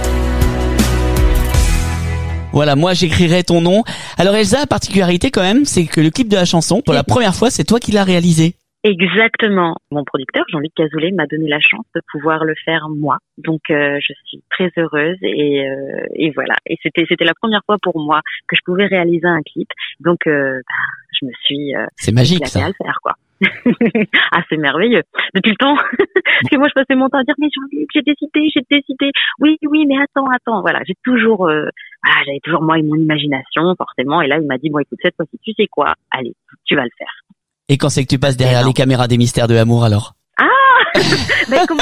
Voilà, moi j'écrirai ton nom. Alors Elsa, la particularité quand même, c'est que le clip de la chanson, pour la première fois, c'est toi qui l'as réalisé. Exactement. Mon producteur, Jean-Luc Cazoulet, m'a donné la chance de pouvoir le faire moi. Donc, euh, je suis très heureuse et, euh, et voilà. Et c'était, c'était la première fois pour moi que je pouvais réaliser un clip. Donc, euh, bah, je me suis euh, c'est magique ça. À le faire, quoi. Ah, c'est merveilleux. Depuis le temps, parce que moi, je passais mon temps à dire, mais Jean-Luc, j'ai décidé, j'ai décidé. Oui, oui, mais attends, attends. Voilà, j'ai toujours, euh, voilà, j'avais toujours moi et mon imagination, forcément. Et là, il m'a dit, bon, écoute, cette fois-ci, tu sais quoi? Allez, tu vas le faire. Et quand c'est que tu passes derrière les caméras des Mystères de l'amour, alors? Ah, mais comme...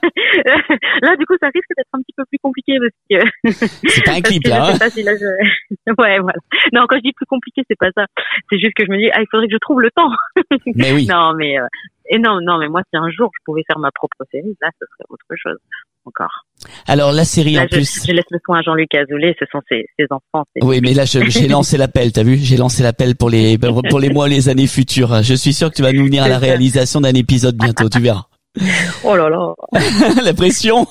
là, du coup, ça risque d'être un petit peu plus compliqué parce que c'est pas un clip là. Je sais pas si là je... ouais, voilà. Non, quand je dis plus compliqué, c'est pas ça. C'est juste que je me dis, ah, il faudrait que je trouve le temps. Mais oui. Non, mais euh... et non, non, mais moi, si un jour je pouvais faire ma propre série, là, ce serait autre chose. Encore. Alors la série là, en je, plus. Je laisse le soin à Jean-Luc Azoulay, ce sont ses, ses enfants. Ses oui, mais là je, j'ai lancé l'appel, t'as vu? J'ai lancé l'appel pour les pour les mois, les années futures. Je suis sûr que tu vas nous venir à la réalisation d'un épisode bientôt, tu verras. Oh là là. La pression.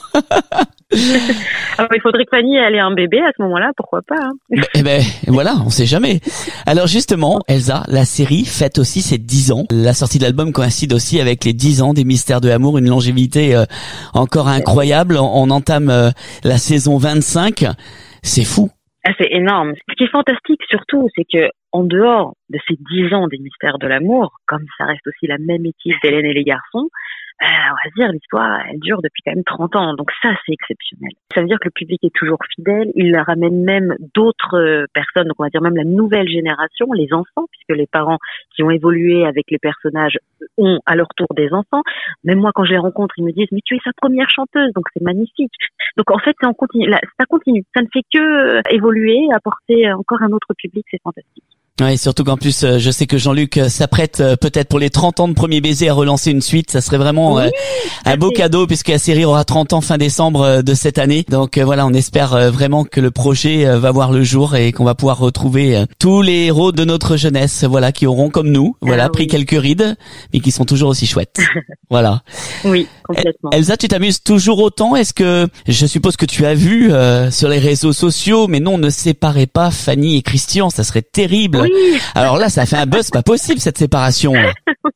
Alors il faudrait que Fanny elle ait un bébé à ce moment-là, pourquoi pas hein. Eh ben voilà, on sait jamais. Alors justement, Elsa, la série fête aussi ses dix ans. La sortie de l'album coïncide aussi avec les dix ans des Mystères de l'amour, une longévité euh, encore incroyable. On, on entame euh, la saison vingt-cinq. C'est fou. Ah, c'est énorme. Ce qui est fantastique surtout, c'est que en dehors de ces dix ans des Mystères de l'amour, comme ça reste aussi la même équipe d'Hélène et les garçons, Euh, on va dire, l'histoire, elle dure depuis quand même trente ans. Donc ça, c'est exceptionnel. Ça veut dire que le public est toujours fidèle. Il ramène même d'autres euh, personnes, donc on va dire même la nouvelle génération, les enfants, puisque les parents qui ont évolué avec les personnages ont à leur tour des enfants. Même moi, quand je les rencontre, ils me disent, mais tu es sa première chanteuse, donc c'est magnifique. Donc en fait, c'est en continu, là, ça continue. Ça ne fait que euh, évoluer, apporter encore un autre public, c'est fantastique. Ouais, surtout qu'en plus, euh, je sais que Jean-Luc euh, s'apprête euh, peut-être pour les trente ans de Premier Baiser à relancer une suite. Ça serait vraiment euh, oui, un beau cadeau puisque la série aura trente ans fin décembre euh, de cette année. Donc euh, voilà, on espère euh, vraiment que le projet euh, va voir le jour et qu'on va pouvoir retrouver euh, tous les héros de notre jeunesse, voilà, qui auront comme nous, voilà, ah, pris oui. quelques rides, mais qui sont toujours aussi chouettes. Voilà. Oui, complètement. Elsa, tu t'amuses toujours autant? Est-ce que, je suppose que tu as vu euh, sur les réseaux sociaux, mais non, ne séparez pas Fanny et Christian, ça serait terrible. Oui. Alors là, ça fait un buzz pas possible cette séparation. Là.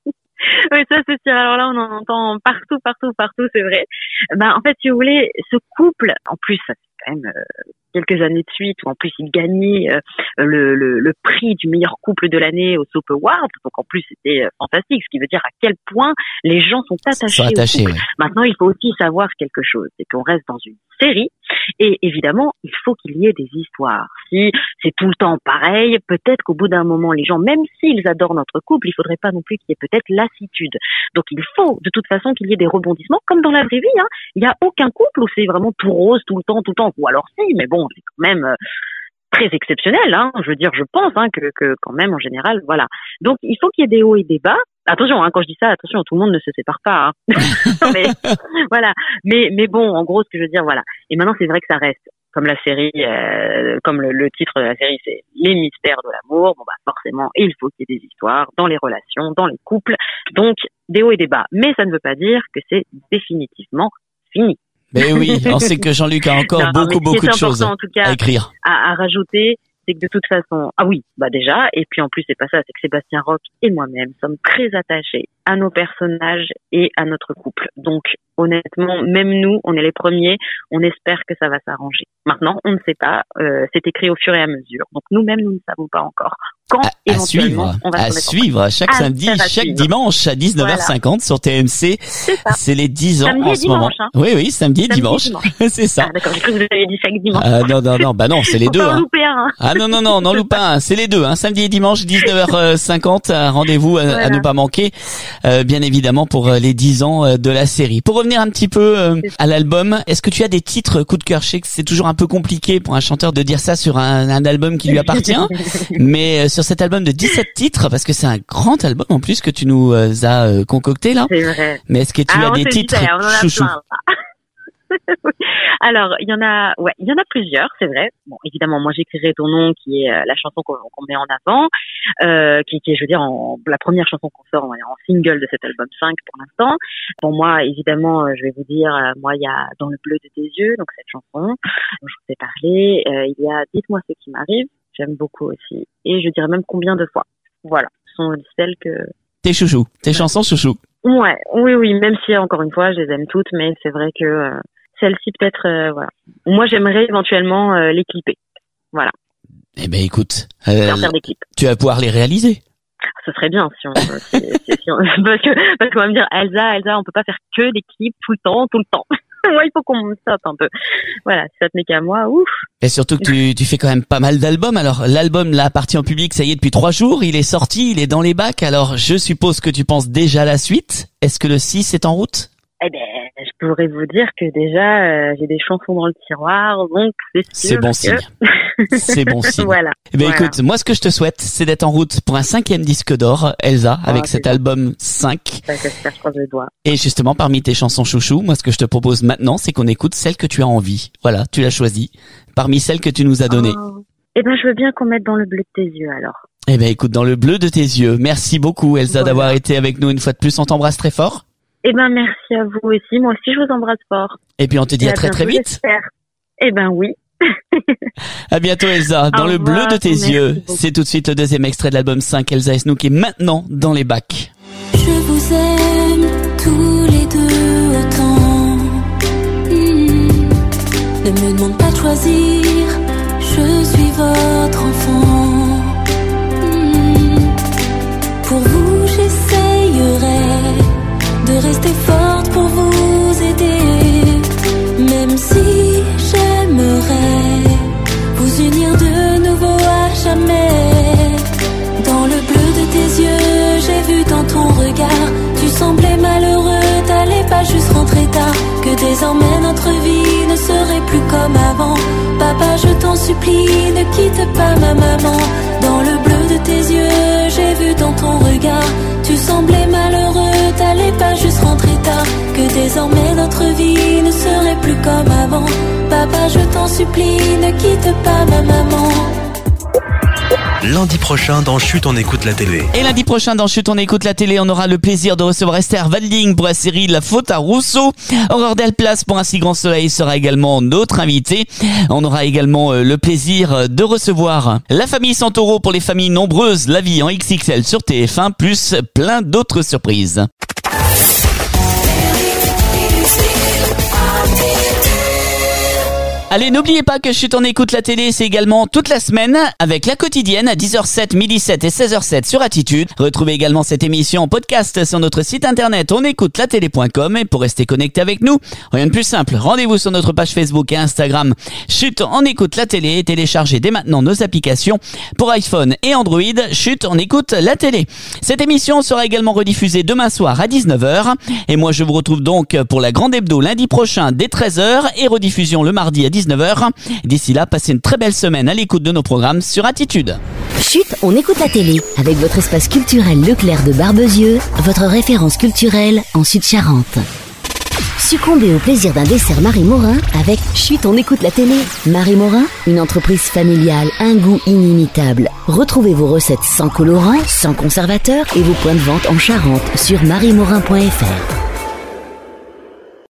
Oui, ça c'est sûr. Alors là, on en entend partout, partout, partout, c'est vrai. Ben en fait, si vous voulez, ce couple, en plus, ça fait quand même euh, quelques années de suite où en plus il gagnait euh, le, le, le prix du meilleur couple de l'année au Soap Awards. Donc en plus c'était euh, fantastique, ce qui veut dire à quel point les gens sont attachés, sont attachés au couple. Ouais. Maintenant, il faut aussi savoir quelque chose, c'est qu'on reste dans une série et évidemment, il faut qu'il y ait des histoires. Si c'est tout le temps pareil, peut-être qu'au bout d'un moment, les gens, même s'ils adorent notre couple, il faudrait pas non plus qu'il y ait peut-être lassitude. Donc il faut de toute façon qu'il y ait des rebondissements, comme dans la vraie vie. Hein. Il n'y a aucun couple où c'est vraiment tout rose tout le temps, tout le temps. Ou alors si, mais bon, c'est quand même euh, très exceptionnel. Hein. Je veux dire, je pense hein, que, que quand même en général, voilà. Donc il faut qu'il y ait des hauts et des bas. Attention, hein, quand je dis ça, attention, tout le monde ne se sépare pas. Hein. mais voilà. Mais mais bon, en gros, ce que je veux dire, voilà. Et maintenant, c'est vrai que ça reste. Comme la série, euh, comme le, le titre de la série, c'est Les Mystères de l'amour. Bon bah forcément, il faut qu'il y ait des histoires dans les relations, dans les couples. Donc des hauts et des bas. Mais ça ne veut pas dire que c'est définitivement fini. Mais oui, on sait que Jean-Luc a encore non, beaucoup beaucoup de choses en tout cas, à écrire, à, à rajouter. c'est que de toute façon, ah oui, bah déjà, et puis en plus c'est pas ça, c'est que Sébastien Roch et moi-même sommes très attachés à nos personnages et à notre couple. Donc honnêtement, même nous, on est les premiers, on espère que ça va s'arranger. Maintenant, on ne sait pas, euh, c'est écrit au fur et à mesure. Donc nous-mêmes, nous ne savons pas encore quand à, éventuellement à suivre, on va à se mettre suivre en chaque à samedi, faire à chaque suivre. dimanche à dix-neuf heures cinquante Voilà. sur T M C. C'est ça. C'est les dix ans Samedi en et ce moment. dimanche, hein. Oui, oui, samedi et Samedi et dimanche. dimanche. C'est ça. Ah d'accord, j'ai cru que vous avez dit chaque dimanche. Ah, non, non, non, bah non, c'est les Faut deux. pas en Hein. louper un, hein. Ah non, non, non, n'en loupe pas un. C'est les deux. Hein. Samedi et dimanche, dix-neuf heures cinquante. Rendez-vous à, Voilà. à ne pas manquer, euh, bien évidemment, pour euh, les dix ans euh, de la série. Pour revenir un petit peu euh, à l'album, est-ce que tu as des titres coup de cœur? Je sais que c'est toujours un peu compliqué pour un chanteur de dire ça sur un, un album qui lui appartient, mais euh, sur cet album de dix-sept titres, parce que c'est un grand album en plus que tu nous euh, as euh, concocté là. C'est vrai. Mais est-ce que tu Ah, as on des se titres disait, on en a chouchou? plein, là. Oui. Alors, il y en a, ouais, il y en a plusieurs, c'est vrai. Bon, évidemment, moi, j'écrirai ton nom, qui est euh, la chanson qu'on qu'on met en avant, euh, qui, qui est, je veux dire, en, la première chanson qu'on sort en, en single de cet album cinq pour l'instant. Pour moi, évidemment, euh, je vais vous dire, euh, moi, il y a Dans le bleu de tes yeux, donc cette chanson dont je vous ai parlé. Euh, il y a Dites-moi ce qui m'arrive, j'aime beaucoup aussi. Et je dirais même Combien de fois. Voilà, ce sont celles que... Tes chouchous, tes chansons chouchous. Ouais, oui, oui, même si encore une fois, je les aime toutes, mais c'est vrai que euh, celle-ci peut-être, euh, voilà. Moi, j'aimerais éventuellement euh, les clipper, voilà. Eh ben écoute, Faire euh, faire des clips. tu vas pouvoir les réaliser. Ce serait bien si on, si, si, si on parce que parce qu'on va me dire Elsa, Elsa, on peut pas faire que des clips tout le temps, tout le temps. Moi, il faut qu'on me stoppe un peu. Voilà, si ça tenait qu'à moi, ouf. Et surtout que tu, tu fais quand même pas mal d'albums. Alors l'album là parti en public, ça y est depuis trois jours, il est sorti, il est dans les bacs. Alors je suppose que tu penses déjà à la suite. Est-ce que le six est en route? Eh ben, je pourrais vous dire que déjà, euh, j'ai des chansons dans le tiroir, donc c'est sûr C'est bon que... signe. C'est bon signe. Voilà. Eh ben Voilà. écoute, moi ce que je te souhaite, c'est d'être en route pour un cinquième disque d'or, Elsa, avec Oh, cet c'est album cinq. Ça, j'espère, je croise les doigts. Et justement, parmi tes chansons chouchou, moi ce que je te propose maintenant, c'est qu'on écoute celle que tu as envie. Voilà, tu l'as choisie. Parmi celles que tu nous as données. Oh. Eh ben, je veux bien qu'on mette Dans le bleu de tes yeux, alors. Eh ben écoute, Dans le bleu de tes yeux. Merci beaucoup Elsa Voilà. d'avoir été avec nous une fois de plus. On t'embrasse très fort. Eh ben, merci à vous aussi. Moi aussi, je vous embrasse fort. Et puis on te dit Et à très très bientôt, vite. j'espère. Eh ben, oui. À bientôt Elsa. Dans Au le revoir, bleu de tes merci yeux. beaucoup. C'est tout de suite le deuxième extrait de l'album cinq, Elsa et Snook, est maintenant dans les bacs. Je vous aime tous les deux autant. Hmm. Ne me demande pas de choisir, je suis votre enfant. Hmm. Pour vous, j'essayerai de rester forte pour vous aider. Même si j'aimerais vous unir de nouveau à jamais. Dans le bleu de tes yeux, j'ai vu dans ton regard, tu semblais malheureux, t'allais pas juste rentrer tard. Que désormais notre vie ne serait plus comme avant. Papa, je t'en supplie, ne quitte pas ma maman. Dans le bleu de tes yeux, j'ai vu dans ton regard, tu semblais malheureux, t'allais pas juste rentrer tard. Que désormais notre vie ne serait plus comme avant. Papa, je t'en supplie, ne quitte pas ma maman. Lundi prochain dans Chut, on écoute la télé. Et lundi prochain dans Chut, on écoute la télé, on aura le plaisir de recevoir Esther Walding pour la série La Faute à Rousseau. Aurore Delplace pour Un si grand soleil sera également notre invité. On aura également euh, le plaisir de recevoir la famille Santoro pour les familles nombreuses, La vie en X X L sur T F un, plus plein d'autres surprises. Allez, n'oubliez pas que Chut, on écoute la télé, c'est également toute la semaine avec la quotidienne à dix heures sept, midi sept et seize heures sept sur Attitude. Retrouvez également cette émission en podcast sur notre site internet onécoutelatélé point com et pour rester connecté avec nous, rien de plus simple, rendez-vous sur notre page Facebook et Instagram Chut, on écoute la télé et téléchargez dès maintenant nos applications pour iPhone et Android. Chut, on écoute la télé. Cette émission sera également rediffusée demain soir à dix-neuf heures et moi je vous retrouve donc pour la grande hebdo lundi prochain dès treize heures et rediffusion le mardi à dix-neuf heures. D'ici là, passez une très belle semaine à l'écoute de nos programmes sur Attitude. Chut, on écoute la télé avec votre espace culturel Leclerc de Barbezieux, votre référence culturelle en Sud-Charente. Succombez au plaisir d'un dessert Marie Morin avec Chut, on écoute la télé. Marie Morin, une entreprise familiale, un goût inimitable. Retrouvez vos recettes sans colorant, sans conservateur et vos points de vente en Charente sur marie morin point f r.